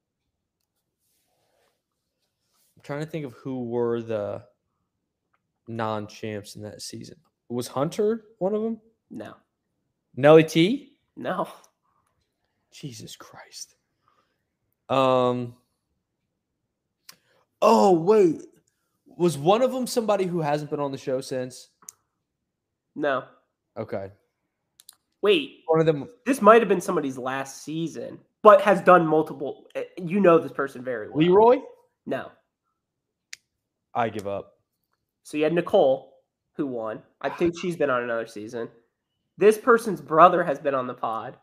[SPEAKER 4] I'm trying to think of who were the non-champs in that season. Was Hunter one of them?
[SPEAKER 3] No.
[SPEAKER 4] Nelly T?
[SPEAKER 3] No.
[SPEAKER 4] Jesus Christ. Um. Oh, wait. Was one of them somebody who hasn't been on the show since?
[SPEAKER 3] No.
[SPEAKER 4] Okay.
[SPEAKER 3] Wait.
[SPEAKER 4] One of them.
[SPEAKER 3] This might have been somebody's last season, but has done multiple. eh, You know this person very well.
[SPEAKER 4] Leroy?
[SPEAKER 3] No.
[SPEAKER 4] I give up.
[SPEAKER 3] So you had Nicole, who won. I think she's been on another season. This person's brother has been on the pod.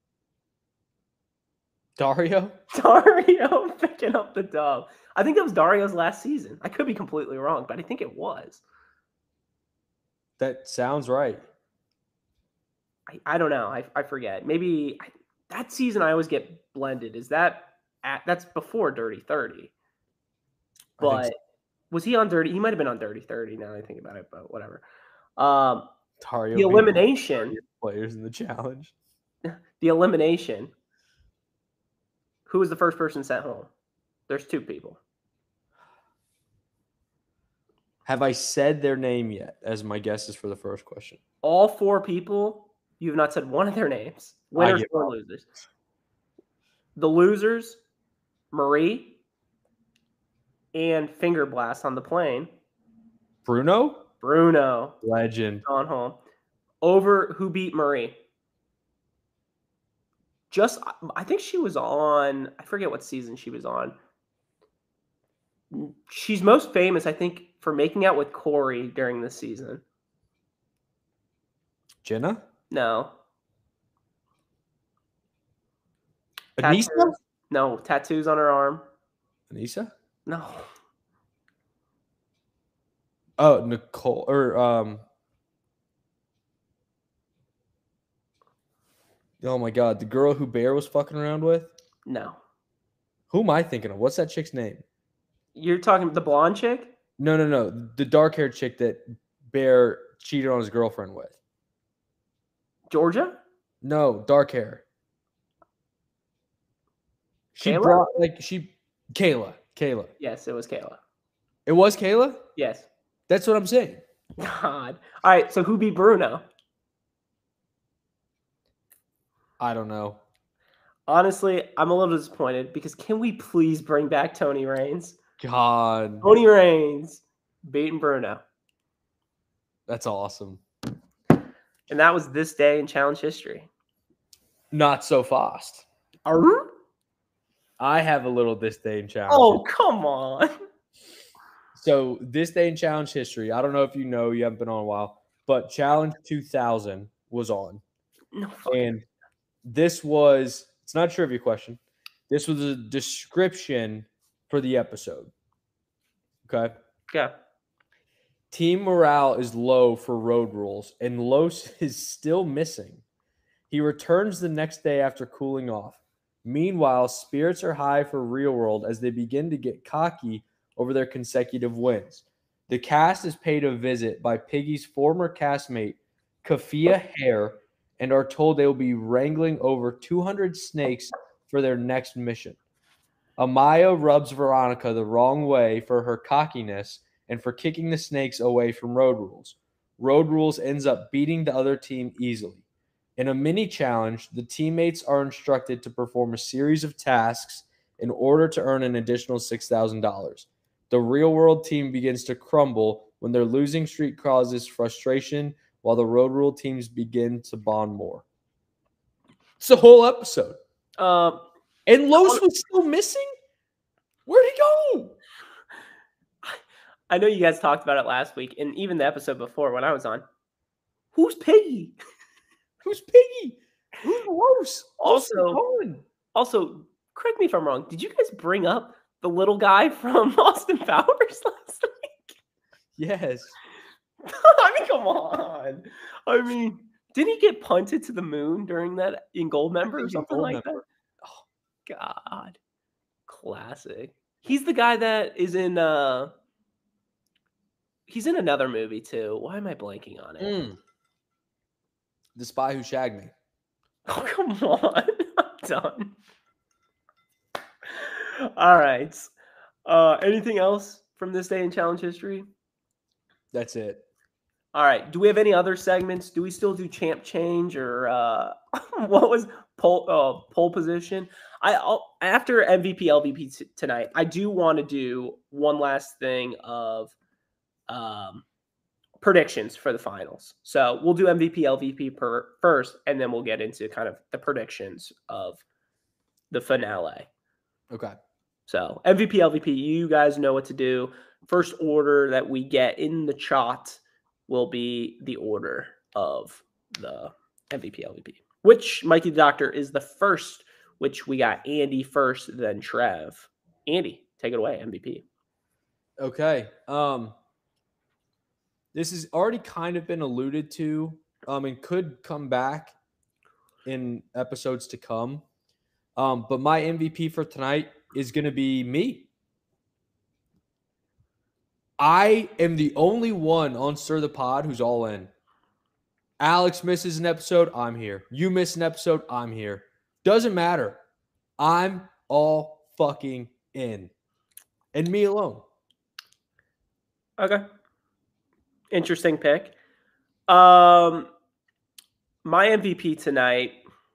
[SPEAKER 4] Dario?
[SPEAKER 3] Dario picking up the dub. I think that was Dario's last season. I could be completely wrong, but I think it was.
[SPEAKER 4] That sounds right.
[SPEAKER 3] I, I don't know. I, I forget. Maybe I, that season I always get blended. Is that at, that's before Dirty thirty?
[SPEAKER 4] I think
[SPEAKER 3] But
[SPEAKER 4] so.
[SPEAKER 3] was he on Dirty? He might have been on Dirty thirty now that I think about it, but whatever. Um,
[SPEAKER 4] Dario
[SPEAKER 3] the
[SPEAKER 4] being
[SPEAKER 3] elimination.
[SPEAKER 4] players in the challenge.
[SPEAKER 3] The elimination. Who was the first person sent home? There's two people.
[SPEAKER 4] Have I said their name yet? As my guesses for the first question.
[SPEAKER 3] All four people, you have not said one of their names. Winners
[SPEAKER 4] give
[SPEAKER 3] or
[SPEAKER 4] up.
[SPEAKER 3] losers. The losers, Marie and Finger Blast on the plane.
[SPEAKER 4] Bruno?
[SPEAKER 3] Bruno
[SPEAKER 4] Legend.
[SPEAKER 3] gone home. Over who beat Marie? Just, I think she was on, I forget what season she was on. She's most famous, I think, for making out with Corey during this season.
[SPEAKER 4] Jenna?
[SPEAKER 3] No.
[SPEAKER 4] Anissa?
[SPEAKER 3] Tattoos. No, tattoos on her arm.
[SPEAKER 4] Anissa?
[SPEAKER 3] No.
[SPEAKER 4] Oh, Nicole. Or, um. Oh my God. The girl who Bear was fucking around with?
[SPEAKER 3] No.
[SPEAKER 4] Who am I thinking of? What's that chick's name?
[SPEAKER 3] You're talking the blonde chick?
[SPEAKER 4] No, no, no. The dark haired chick that Bear cheated on his girlfriend with.
[SPEAKER 3] Georgia?
[SPEAKER 4] No, dark hair. She
[SPEAKER 3] Kayla?
[SPEAKER 4] brought, like, she. Kayla. Kayla.
[SPEAKER 3] Yes, it was Kayla.
[SPEAKER 4] It was Kayla?
[SPEAKER 3] Yes.
[SPEAKER 4] That's what I'm saying.
[SPEAKER 3] God. All right, so who beat Bruno?
[SPEAKER 4] I don't know.
[SPEAKER 3] Honestly, I'm a little disappointed because can we please bring back Tony Reigns?
[SPEAKER 4] God.
[SPEAKER 3] Tony Reigns beating Bruno.
[SPEAKER 4] That's awesome.
[SPEAKER 3] And that was this day in challenge history.
[SPEAKER 4] Not so fast.
[SPEAKER 3] Arr?
[SPEAKER 4] I have a little this day in challenge.
[SPEAKER 3] Oh, come on.
[SPEAKER 4] So this day in challenge history, I don't know if you know, you haven't been on a while, but challenge two thousand was on.
[SPEAKER 3] No fucking.
[SPEAKER 4] And this was, it's not a trivia question. This was a description for the episode. Okay.
[SPEAKER 3] Yeah.
[SPEAKER 4] Team morale is low for road rules, and Los is still missing. He returns the next day after cooling off. Meanwhile, spirits are high for Real World as they begin to get cocky over their consecutive wins. The cast is paid a visit by Piggy's former castmate, Kafia Hare, and are told they will be wrangling over two hundred snakes for their next mission. Amaya rubs Veronica the wrong way for her cockiness and for kicking the snakes away from Road Rules. Road Rules ends up beating the other team easily. In a mini challenge, the teammates are instructed to perform a series of tasks in order to earn an additional six thousand dollars. The Real World team begins to crumble when their losing streak causes frustration, while the Road Rule teams begin to bond more. It's the whole episode.
[SPEAKER 3] Um,
[SPEAKER 4] And Los was still missing? Where'd he go?
[SPEAKER 3] I know you guys talked about it last week, and even the episode before when I was on. Who's Piggy?
[SPEAKER 4] Who's Piggy? Who's Los?
[SPEAKER 3] Also-
[SPEAKER 4] gone.
[SPEAKER 3] Also, correct me if I'm wrong. Did you guys bring up the little guy from Austin Powers last week?
[SPEAKER 4] Yes.
[SPEAKER 3] I mean, come on. I mean, Didn't he get punted to the moon during that in Goldmember or
[SPEAKER 4] think in
[SPEAKER 3] something like that?
[SPEAKER 4] Goldmember.
[SPEAKER 3] Oh God, classic. He's the guy that is in. uh He's in another movie too. Why am I blanking on it?
[SPEAKER 4] Mm. The Spy Who Shagged Me.
[SPEAKER 3] Oh come on, I'm done. All right. Uh, anything else from this day in challenge history?
[SPEAKER 4] That's it.
[SPEAKER 3] All right. Do we have any other segments? Do we still do champ change or uh, what was pole uh, pole position? I I'll, after M V P L V P t- tonight, I do want to do one last thing of um, predictions for the finals. So we'll do M V P L V P per first, and then we'll get into kind of the predictions of the finale.
[SPEAKER 4] Okay.
[SPEAKER 3] So M V P L V P, you guys know what to do. First order that we get in the chat will be the order of the M V P L V P, which Mikey the Doctor is the first, which we got Andy first, then Trev. Andy, take it away, M V P.
[SPEAKER 4] Okay. Um, this has already kind of been alluded to, um, and could come back in episodes to come. Um, but my M V P for tonight is going to be me. I am the only one on Stir the Pod who's all in. Alex misses an episode, I'm here. You miss an episode, I'm here. Doesn't matter. I'm all fucking in. And me alone.
[SPEAKER 3] Okay. Interesting pick. Um, my M V P tonight.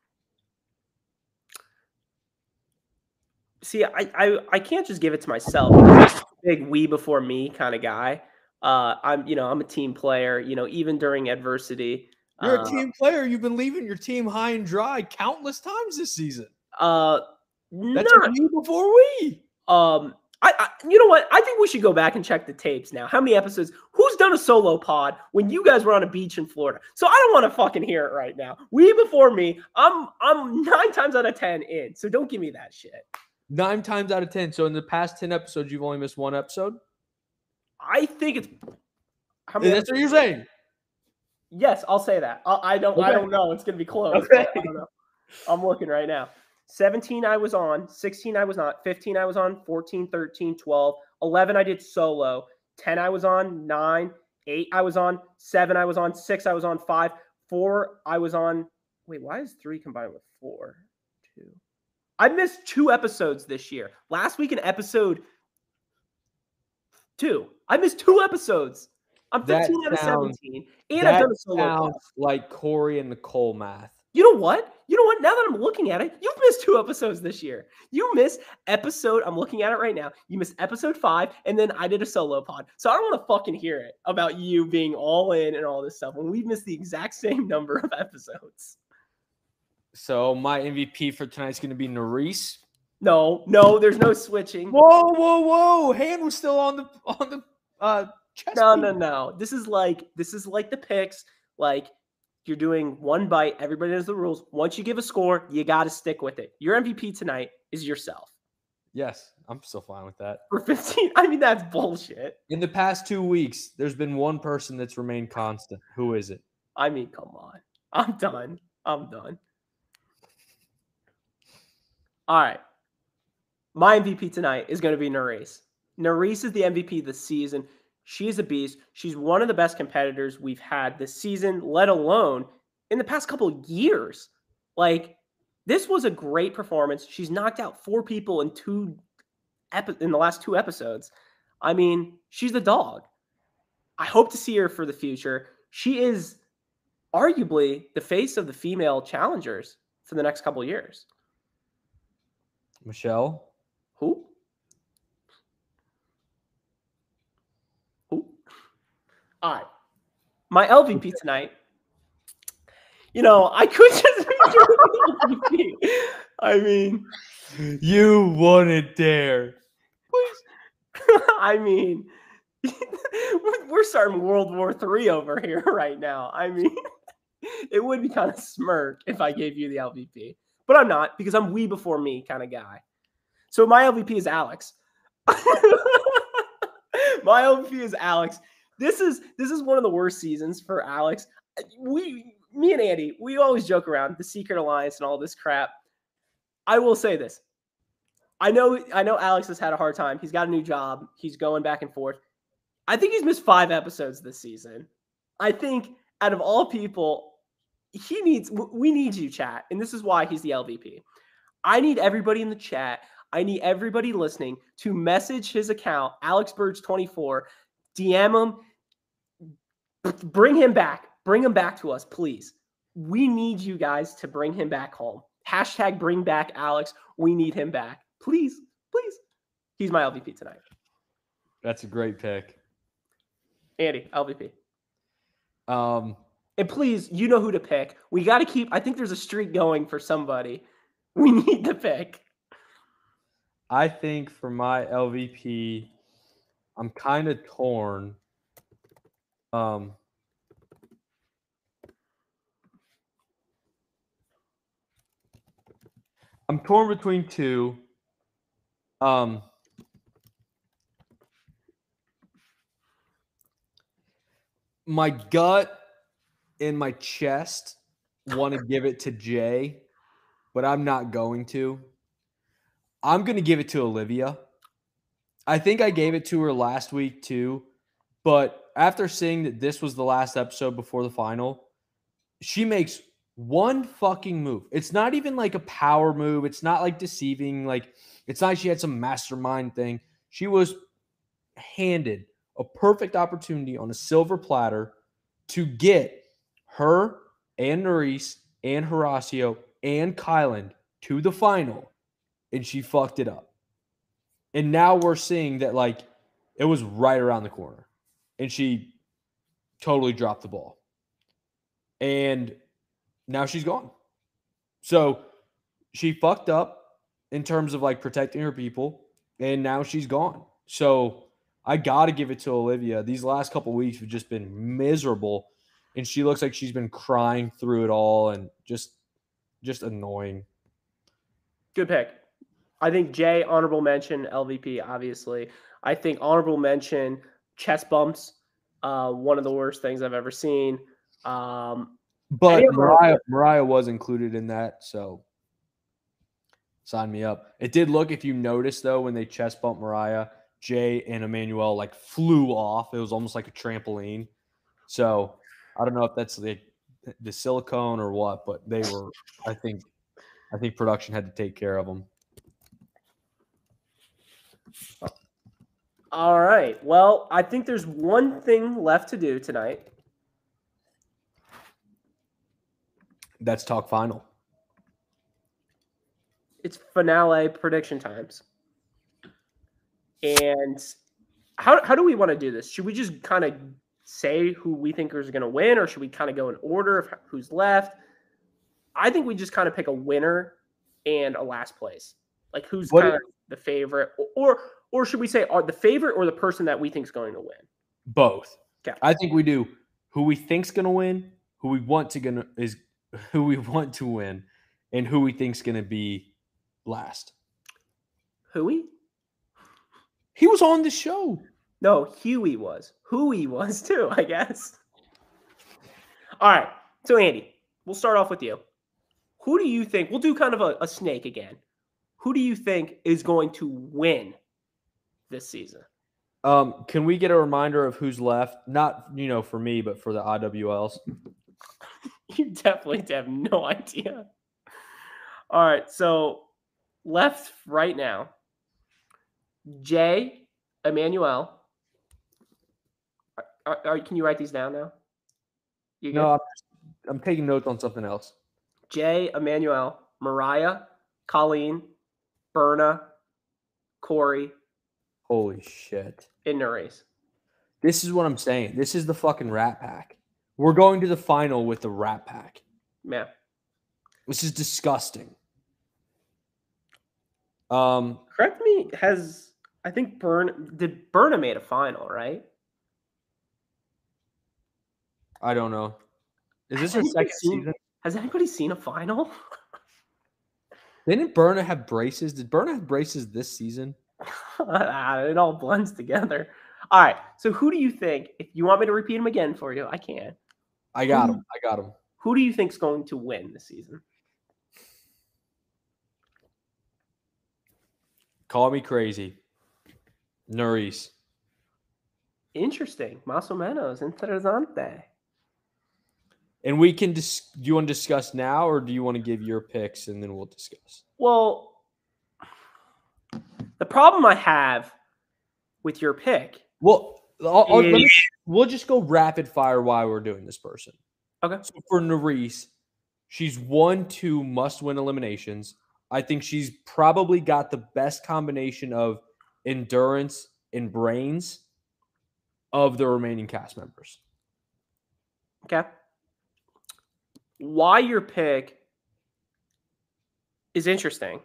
[SPEAKER 3] See, I, I I can't just give it to myself. I'm a big we before me kind of guy. Uh, I'm you know I'm a team player. You know, even during adversity.
[SPEAKER 4] You're
[SPEAKER 3] uh,
[SPEAKER 4] a team player. You've been leaving your team high and dry countless times this season.
[SPEAKER 3] Uh,
[SPEAKER 4] That's
[SPEAKER 3] not,
[SPEAKER 4] a you before we.
[SPEAKER 3] um. I, I you know what? I think we should go back and check the tapes now. How many episodes? Who's done a solo pod when you guys were on a beach in Florida? So I don't want to fucking hear it right now. We before me. I'm I'm nine times out of ten in. So don't give me that shit.
[SPEAKER 4] Nine times out of ten. So in the past ten episodes, you've only missed one episode?
[SPEAKER 3] I think it's. How
[SPEAKER 4] Hey, that's what you're saying.
[SPEAKER 3] Yes, I'll say that. I, I don't. I
[SPEAKER 4] Okay.
[SPEAKER 3] don't know. It's gonna be close.
[SPEAKER 4] Okay.
[SPEAKER 3] I don't know. I'm looking right now. seventeen I was on. sixteen I was not. fifteen I was on. fourteen, thirteen, twelve, eleven I did solo. ten I was on. nine, eight I was on. seven I was on. six I was on. five, four I was on. Wait, why is three combined with four? two. I missed two episodes this year. Last week in episode two. I missed two episodes. I'm
[SPEAKER 4] That
[SPEAKER 3] fifteen out of
[SPEAKER 4] sounds-
[SPEAKER 3] seventeen. And I've
[SPEAKER 4] That
[SPEAKER 3] done a solo pod.
[SPEAKER 4] sounds like Corey and Nicole math.
[SPEAKER 3] You know what? You know what? Now that I'm looking at it, you've missed two episodes this year. You missed episode, I'm looking at it right now. You missed episode five, and then I did a solo pod. So I don't want to fucking hear it about you being all in and all this stuff when we've missed the exact same number of episodes.
[SPEAKER 4] So my M V P for tonight's going to be Nerese.
[SPEAKER 3] No, no, there's no switching.
[SPEAKER 4] Whoa, whoa, whoa! Hand was still on the on the uh, chest.
[SPEAKER 3] No,
[SPEAKER 4] piece.
[SPEAKER 3] no, no. This is like this is like the picks. Like you're doing one bite. Everybody knows the rules. Once you give a score, you got to stick with it. Your M V P tonight is yourself.
[SPEAKER 4] Yes, I'm still fine with that.
[SPEAKER 3] For fifteen, I mean that's bullshit.
[SPEAKER 4] In the past two weeks, there's been one person that's remained constant. Who is it?
[SPEAKER 3] I mean, come on. I'm done. I'm done. All right. My M V P tonight is going to be Nerese. Nerese is the M V P this season. She is a beast. She's one of the best competitors we've had this season, let alone in the past couple of years. Like, this was a great performance. She's knocked out four people in two epi- in the last two episodes. I mean, she's the dog. I hope to see her for the future. She is arguably the face of the female challengers for the next couple of years.
[SPEAKER 4] Michelle.
[SPEAKER 3] Who? Who? All right. My L V P tonight. You know, I could just be doing the L V P. I mean,
[SPEAKER 4] You wouldn't dare.
[SPEAKER 3] I mean, we're starting World War Three over here right now. I mean, it would be kind of smirk if I gave you the L V P, but I'm not because I'm we before me kind of guy. So my L V P is Alex. My L V P is Alex. This is this is one of the worst seasons for Alex. We me and Andy, we always joke around the Secret Alliance and all this crap. I will say this. I know I know Alex has had a hard time. He's got a new job. He's going back and forth. I think he's missed five episodes this season. I think out of all people, he needs we need you, chat. And this is why he's the L V P. I need everybody in the chat. I need everybody listening to message his account, Alex Burge twenty-four, D M him, bring him back. Bring him back to us, please. We need you guys to bring him back home. Hashtag bring back Alex. We need him back. Please, please. He's my L V P tonight.
[SPEAKER 4] That's a great pick.
[SPEAKER 3] Andy, L V P.
[SPEAKER 4] Um,
[SPEAKER 3] and please, you know who to pick. We got to keep, I think there's a streak going for somebody. We need to pick.
[SPEAKER 4] I think for my L V P, I'm kind of torn. Um, I'm torn between two. Um, my gut and my chest want to give it to Jay, but I'm not going to. I'm going to give it to Olivia. I think I gave it to her last week too, but after seeing that this was the last episode before the final, she makes one fucking move. It's not even like a power move. It's not like deceiving. Like, it's not like she had some mastermind thing. She was handed a perfect opportunity on a silver platter to get her and Nerys and Horacio and Kyland to the final, and she fucked it up. And now we're seeing that, like, it was right around the corner, and she totally dropped the ball. And now she's gone. So she fucked up in terms of, like, protecting her people, and now she's gone. So I got to give it to Olivia. These last couple weeks have just been miserable, and she looks like she's been crying through it all and just just annoying.
[SPEAKER 3] Good pick. I think Jay, honorable mention, L V P, obviously. I think honorable mention, chest bumps, uh, one of the worst things I've ever seen. Um,
[SPEAKER 4] But
[SPEAKER 3] Any of our-
[SPEAKER 4] Mariah, Mariah was included in that, so sign me up. It did look, if you noticed, though, when they chest bumped Mariah, Jay and Emmanuel, like, flew off. It was almost like a trampoline. So I don't know if that's the, the silicone or what, but they were, I think, I think production had to take care of them.
[SPEAKER 3] all right. Well, I think there's one thing left to do tonight.
[SPEAKER 4] That's talk final.
[SPEAKER 3] It's finale prediction times. And how, how do we want to do this? Should we just kind of say who we think is going to win, or should we kind of go in order of who's left? I think we just kind of pick a winner and a last place. Like, who's
[SPEAKER 4] What
[SPEAKER 3] kind
[SPEAKER 4] if-
[SPEAKER 3] of the favorite, or or should we say are the favorite or the person that we think is going to win?
[SPEAKER 4] Both.
[SPEAKER 3] Okay.
[SPEAKER 4] I think we do who we think's gonna win, who we want to gonna is who we want to win, and who we think's gonna be last.
[SPEAKER 3] Huey?
[SPEAKER 4] He was on the show.
[SPEAKER 3] No, Huey was. Huey was too, I guess. All right. So, Andy, we'll start off with you. Who do you think? We'll do kind of a, a snake again. Who do you think is going to win this season?
[SPEAKER 4] Um, can we get a reminder of who's left? Not, you know, for me, but for the I W Ls.
[SPEAKER 3] You definitely have no idea. All right. So, left right now, Jay, Emmanuel. Are, are, can you write these down now? You good?
[SPEAKER 4] No, I'm, I'm taking notes on something else.
[SPEAKER 3] Jay, Emmanuel, Mariah, Colleen, Berna, Corey,
[SPEAKER 4] Holy shit.
[SPEAKER 3] and Nerys.
[SPEAKER 4] This is what I'm saying. This is the fucking Rat Pack. We're going to the final with the Rat Pack.
[SPEAKER 3] Yeah.
[SPEAKER 4] This is disgusting. Um,
[SPEAKER 3] Correct me, has, I think Burn, did Berna made a final, right?
[SPEAKER 4] I don't know. Is this
[SPEAKER 3] Has
[SPEAKER 4] her
[SPEAKER 3] anybody
[SPEAKER 4] second
[SPEAKER 3] seen-
[SPEAKER 4] season?
[SPEAKER 3] Has anybody seen a final?
[SPEAKER 4] Didn't Berna have braces? Did Berna have braces this season?
[SPEAKER 3] It all blends together. All right. So who do you think, if you want me to repeat them again for you, I can.
[SPEAKER 4] I got
[SPEAKER 3] Who-
[SPEAKER 4] him. I got him.
[SPEAKER 3] Who do you think's going to win this season?
[SPEAKER 4] Call me crazy. Nurys.
[SPEAKER 3] Interesting. Más o menos. Interesante.
[SPEAKER 4] And we can dis- do you want to discuss now, or do you want to give your picks and then we'll discuss?
[SPEAKER 3] Well, the problem I have with your pick.
[SPEAKER 4] Well, I'll, I'll- let me-
[SPEAKER 3] is-
[SPEAKER 4] we'll just go rapid fire while we're doing this person.
[SPEAKER 3] Okay.
[SPEAKER 4] So for Nurys, she's won two must-win eliminations. I think she's probably got the best combination of endurance and brains of the remaining cast members.
[SPEAKER 3] Okay. Why your pick is interesting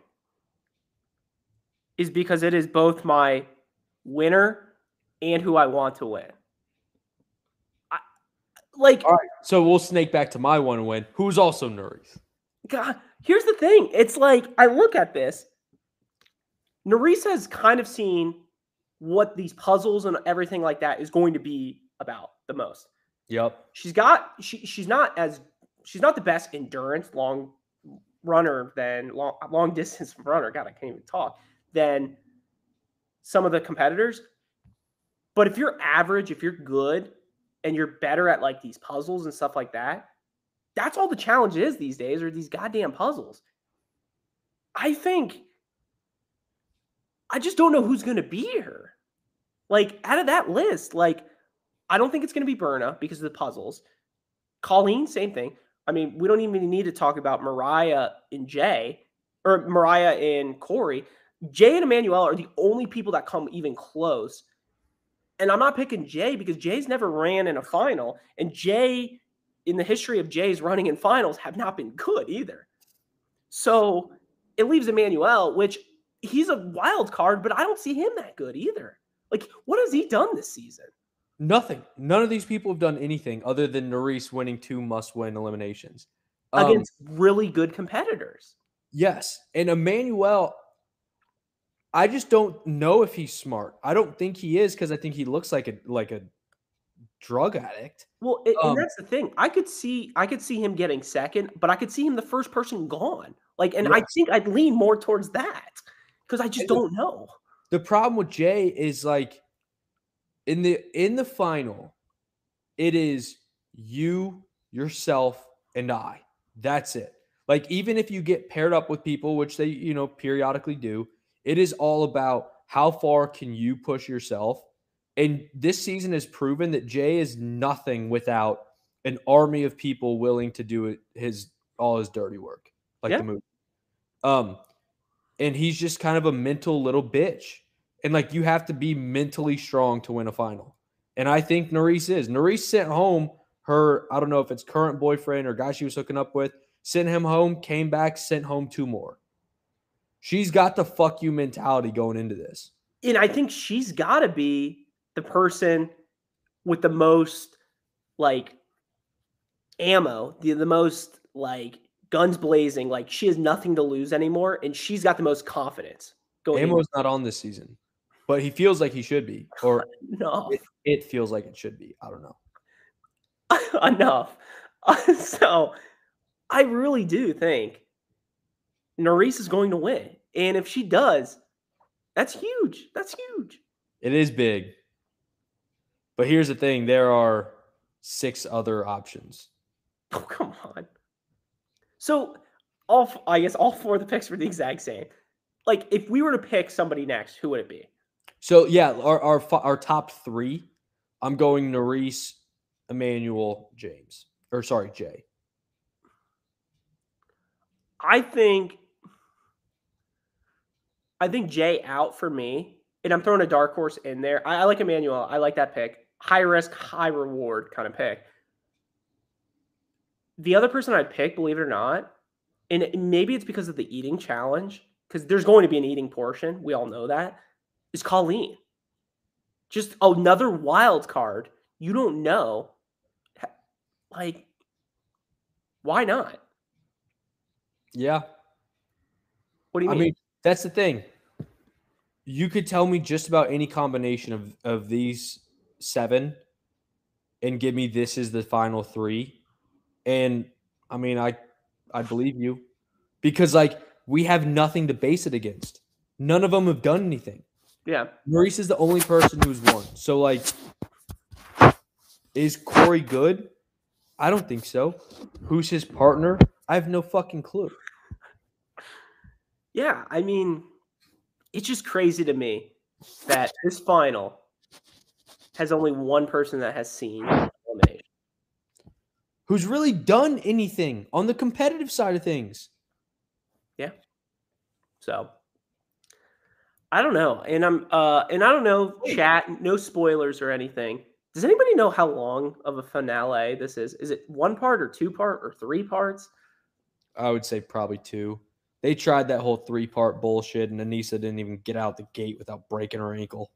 [SPEAKER 3] is because it is both my winner and who I want to win. I, like,
[SPEAKER 4] All right. So we'll snake back to my one win, who's also Nurys.
[SPEAKER 3] God, here's the thing. It's like, I look at this. Nurys has kind of seen what these puzzles and everything like that is going to be about the most.
[SPEAKER 4] Yep.
[SPEAKER 3] She's got, she, she's not as, she's not the best endurance long runner than long, long distance runner. God, I can't even talk. Than some of the competitors. But if you're average, if you're good, and you're better at like these puzzles and stuff like that, that's all the challenge is these days, are these goddamn puzzles. I think, I just don't know who's going to beat her. Like, out of that list, like, I don't think it's going to be Berna because of the puzzles. Colleen, same thing. I mean, we don't even need to talk about Mariah and Jay, or Mariah and Corey. Jay and Emmanuel are the only people that come even close. And I'm not picking Jay because Jay's never ran in a final. And Jay, in the history of Jay's running in finals, have not been good either. So it leaves Emmanuel, which he's a wild card, but I don't see him that good either. Like, what has he done this season?
[SPEAKER 4] Nothing. None of these people have done anything other than Nurys winning two must-win eliminations. Um,
[SPEAKER 3] Against really good competitors.
[SPEAKER 4] Yes. And Emmanuel, I just don't know if he's smart. I don't think he is because I think he looks like a like a drug addict.
[SPEAKER 3] Well, it,
[SPEAKER 4] Um,
[SPEAKER 3] and that's the thing. I could see I could see him getting second, but I could see him the first person gone. Like, and I
[SPEAKER 4] Yes.
[SPEAKER 3] think I'd lean more towards that because I just
[SPEAKER 4] And the-
[SPEAKER 3] don't know.
[SPEAKER 4] The problem with Jay is like in the in the final, it is you, yourself, and I. That's it. Like, even if you get paired up with people, which they, you know, periodically do, it is all about how far can you push yourself. And this season has proven that Jay is nothing without an army of people willing to do it, his all his dirty work, like
[SPEAKER 3] Yeah.
[SPEAKER 4] the movie. Um, and he's just kind of a mental little bitch. And like, you have to be mentally strong to win a final. And I think Nurys is. Nurys sent home her, I don't know if it's current boyfriend or guy she was hooking up with, sent him home, came back, sent home two more. She's got the fuck you mentality going into this.
[SPEAKER 3] And I think she's got to be the person with the most like ammo, the, the most like guns blazing. Like, she has nothing to lose anymore, and she's got the most confidence going.
[SPEAKER 4] Amo's not on this season, but he feels like he should be, or
[SPEAKER 3] No,
[SPEAKER 4] it, it feels like it should be. I don't know.
[SPEAKER 3] enough. So I really do think Nurys is going to win. And if she does, that's huge. That's huge.
[SPEAKER 4] It is big. But here's the thing. There are six other options.
[SPEAKER 3] Oh, come on. So all f- I guess all four of the picks were the exact same. Like, if we were to pick somebody next, who would it be?
[SPEAKER 4] So, yeah, our our, fi- our top three, I'm going Nurys, Emmanuel, James. Or, sorry, Jay.
[SPEAKER 3] I think I think Jay out for me, and I'm throwing a dark horse in there. I, I like Emmanuel. I like that pick. High risk, high reward kind of pick. The other person I'd pick, believe it or not, and it- maybe it's because of the eating challenge, because there's going to be an eating portion. We all know that, is Colleen. Just another wild card. You don't know. Like, why not?
[SPEAKER 4] Yeah.
[SPEAKER 3] What do you
[SPEAKER 4] I
[SPEAKER 3] mean?
[SPEAKER 4] mean, that's the thing. You could tell me just about any combination of, of these seven and give me this is the final three. And I mean, I I believe you because like we have nothing to base it against. None of them have done anything.
[SPEAKER 3] Yeah.
[SPEAKER 4] Maurice is the only person who's won. So like, is Corey good? I don't think so. Who's his partner? I have no fucking clue.
[SPEAKER 3] Yeah, I mean, it's just crazy to me that this final has only one person that has seen elimination.
[SPEAKER 4] Who's really done anything on the competitive side of things?
[SPEAKER 3] Yeah. So I don't know. And I'm uh and I don't know, chat, no spoilers or anything. Does anybody know how long of a finale this is? Is it one part or two part or three parts?
[SPEAKER 4] I would say probably two. They tried that whole three-part bullshit, and Anissa didn't even get out the gate without breaking her ankle.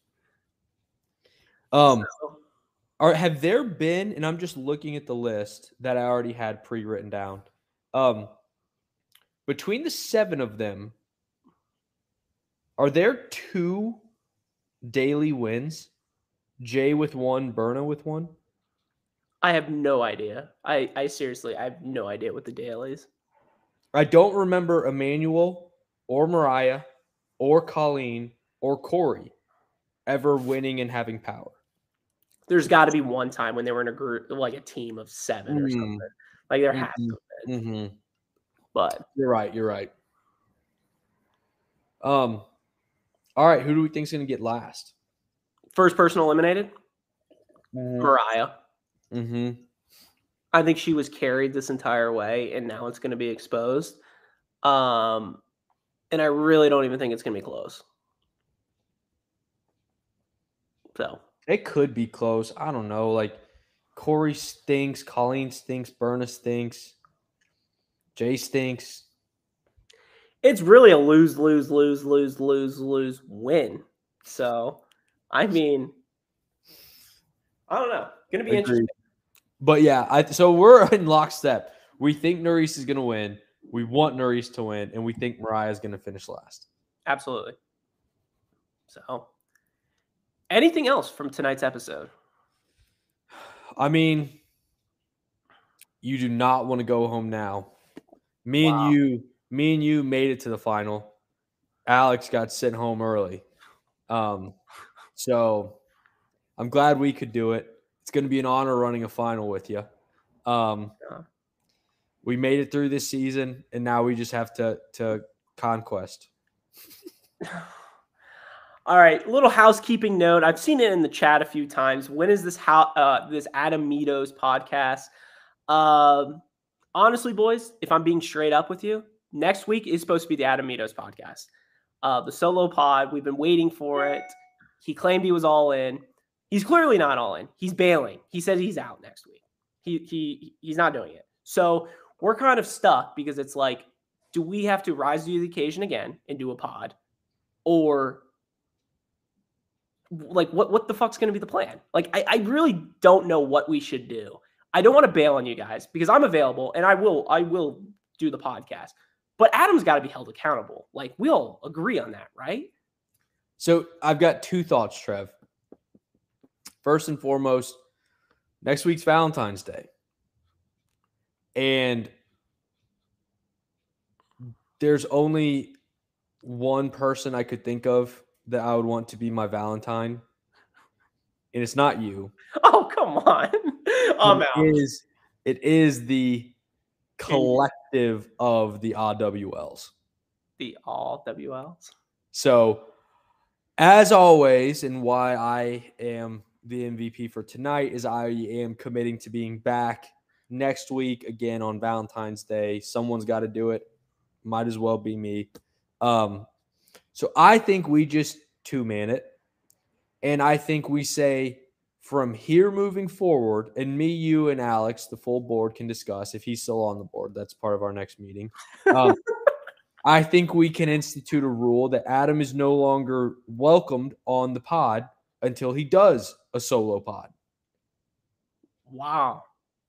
[SPEAKER 4] Um,
[SPEAKER 3] So,
[SPEAKER 4] are have there been? And I'm just looking at the list that I already had pre-written down. Um, between the seven of them, are there two daily wins? Jay with one, Berna with one.
[SPEAKER 3] I have no idea. I, I seriously, I have no idea what the dailies.
[SPEAKER 4] I don't remember Emmanuel or Mariah or Colleen or Corey ever winning and having power.
[SPEAKER 3] There's got to be one time when they were in a group, like a team of seven or
[SPEAKER 4] Mm.
[SPEAKER 3] something. Like there has
[SPEAKER 4] Mhm.
[SPEAKER 3] to have been.
[SPEAKER 4] Mm-hmm.
[SPEAKER 3] But
[SPEAKER 4] You're right. You're right. Um. All right. Who do we think is going to get last?
[SPEAKER 3] first person eliminated,
[SPEAKER 4] Mm-hmm.
[SPEAKER 3] Mariah.
[SPEAKER 4] Mm-hmm.
[SPEAKER 3] I think she was carried this entire way, and now it's going to be exposed. Um, and I really don't even think it's going to be close. So
[SPEAKER 4] It could be close. I don't know. Like Corey stinks. Colleen stinks. Berna stinks. Jay stinks.
[SPEAKER 3] it's really a lose, lose, lose, lose, lose, lose win. So, I mean, I don't know. Going to be interesting.
[SPEAKER 4] But yeah, I so we're in lockstep. We think Nurys is going to win. We want Nurys to win, and we think Mariah is going to finish last.
[SPEAKER 3] Absolutely. So, anything else from tonight's episode?
[SPEAKER 4] I mean, you do not want to go home now. Me
[SPEAKER 3] Wow.
[SPEAKER 4] and you, me and you made it to the final. Alex got sent home early. Um, so I'm glad we could do it. It's going to be an honor running a final with you. Um,
[SPEAKER 3] Yeah.
[SPEAKER 4] we made it through this season, and now we just have to to conquest.
[SPEAKER 3] All right, little housekeeping note. I've seen it in the chat a few times. When is this how uh, this Adam Meadows podcast? Um, honestly, boys, if I'm being straight up with you, next week is supposed to be the Adam Meadows podcast, uh, the solo pod. We've been waiting for it. He claimed he was all in. He's clearly not all in. He's bailing. He says he's out next week. He he he's not doing it. So we're kind of stuck because it's like, do we have to rise to the occasion again and do a pod, or like what what the fuck's going to be the plan? Like I, I really don't know what we should do. I don't want to bail on you guys because I'm available and I will I will do the podcast. But Adam's got to be held accountable. Like we'll agree on that, right?
[SPEAKER 4] So I've got two thoughts, Trev. First and foremost, next week's Valentine's Day. And there's only one person I could think of that I would want to be my Valentine. And it's not you.
[SPEAKER 3] Oh, come on. I'm
[SPEAKER 4] it
[SPEAKER 3] out.
[SPEAKER 4] is, it is the collective of the R W Ls.
[SPEAKER 3] The all W Ls.
[SPEAKER 4] So, as always, and why I am the M V P for tonight is I am committing to being back next week again on Valentine's Day. Someone's got to do it. Might as well be me. Um, so I think we just two-man it. And I think we say from here moving forward, and me, you, and Alex, the full board, can discuss if he's still on the board. That's part of our next meeting. Um, I think we can institute a rule that Adam is no longer welcomed on the pod until he does a solo pod.
[SPEAKER 3] Wow.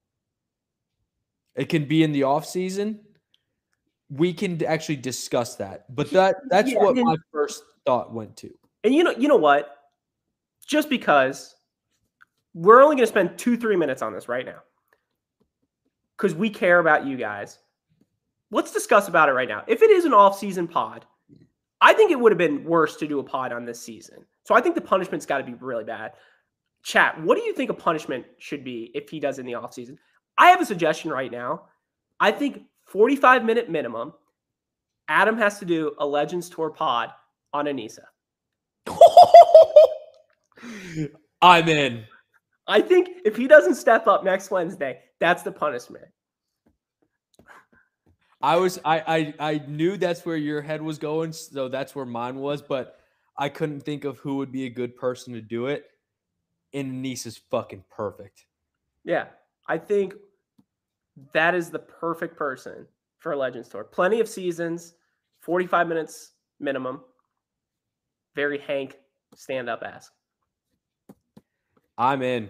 [SPEAKER 4] It can be in the off season. We can actually discuss that. But that that's
[SPEAKER 3] Yeah,
[SPEAKER 4] what
[SPEAKER 3] and-
[SPEAKER 4] my first thought went to.
[SPEAKER 3] And you know, you know what? Just because we're only going to spend two, three minutes on this right now. because we care about you guys. Let's discuss about it right now. If it is an off-season pod, I think it would have been worse to do a pod on this season. So I think the punishment's got to be really bad. Chat, what do you think a punishment should be if he does in the offseason? I have a suggestion right now. I think forty-five minute minimum. Adam has to do a Legends Tour pod on Anissa.
[SPEAKER 4] I'm in.
[SPEAKER 3] I think if he doesn't step up next Wednesday, that's the punishment.
[SPEAKER 4] I was I, I I knew that's where your head was going, so that's where mine was, but I couldn't think of who would be a good person to do it. And Nice is fucking perfect.
[SPEAKER 3] Yeah, I think that is the perfect person for a Legends Tour. Plenty of seasons, forty-five minutes minimum. Very Hank stand-up ask.
[SPEAKER 4] I'm in.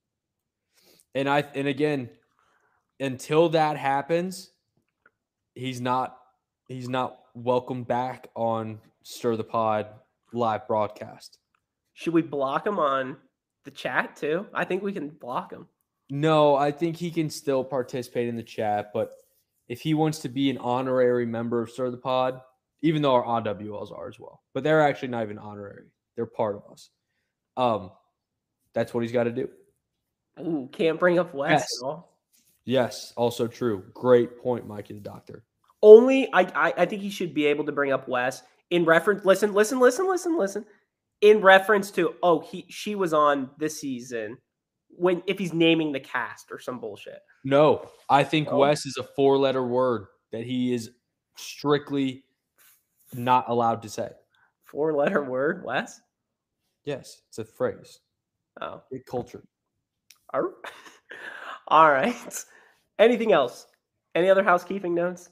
[SPEAKER 4] And I and again, until that happens, he's not he's not welcome back on Stir the Pod live broadcast.
[SPEAKER 3] Should we block him on the chat too? I think we can block him.
[SPEAKER 4] No, I think he can still participate in the chat, but if he wants to be an honorary member of Stir the Pod, even though our R W Ls are as well, but they're actually not even honorary. They're part of us. Um, that's what he's got to do.
[SPEAKER 3] Ooh, can't bring up Wes
[SPEAKER 4] Yes.
[SPEAKER 3] at all.
[SPEAKER 4] Yes, also true. Great point, Mikey the Doctor.
[SPEAKER 3] Only I, I I think he should be able to bring up Wes in reference. Listen, listen, listen, listen, listen. In reference to oh he she was on this season when if he's naming the cast or some bullshit.
[SPEAKER 4] No, I think
[SPEAKER 3] No?
[SPEAKER 4] Wes is a four-letter word that he is strictly not allowed to say.
[SPEAKER 3] Four letter word, Wes.
[SPEAKER 4] Yes, it's a phrase.
[SPEAKER 3] Oh,
[SPEAKER 4] It culture.
[SPEAKER 3] all all right. Anything else? Any other housekeeping notes?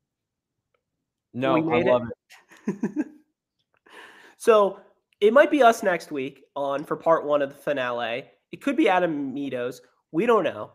[SPEAKER 4] No,
[SPEAKER 3] We
[SPEAKER 4] I
[SPEAKER 3] made it.
[SPEAKER 4] love it.
[SPEAKER 3] So it might be us next week on for part one of the finale. It could be Adam Meadows. We don't know.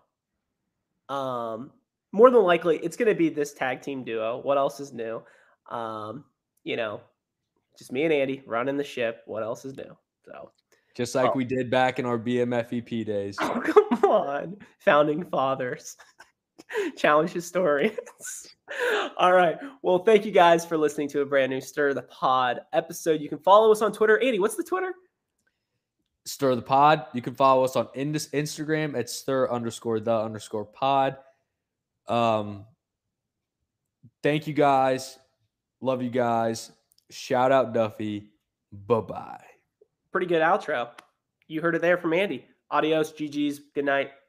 [SPEAKER 3] Um, more than likely, it's going to be this tag team duo. What else is new? Um, you know, just me and Andy running the ship. What else is new? So,
[SPEAKER 4] Just like
[SPEAKER 3] Oh.
[SPEAKER 4] we did back in our B M F E P days.
[SPEAKER 3] oh, come on, founding fathers, challenge historians. All right. Well, thank you guys for listening to a brand new Stir the Pod episode. You can follow us on Twitter. Andy, what's the Twitter?
[SPEAKER 4] Stir the Pod. You can follow us on in- Instagram at stir underscore the underscore pod. Um, thank you guys. Love you guys. Shout out Duffy. Bye-bye.
[SPEAKER 3] Pretty good outro. You heard it there from Andy. Adios, G G's. Good night.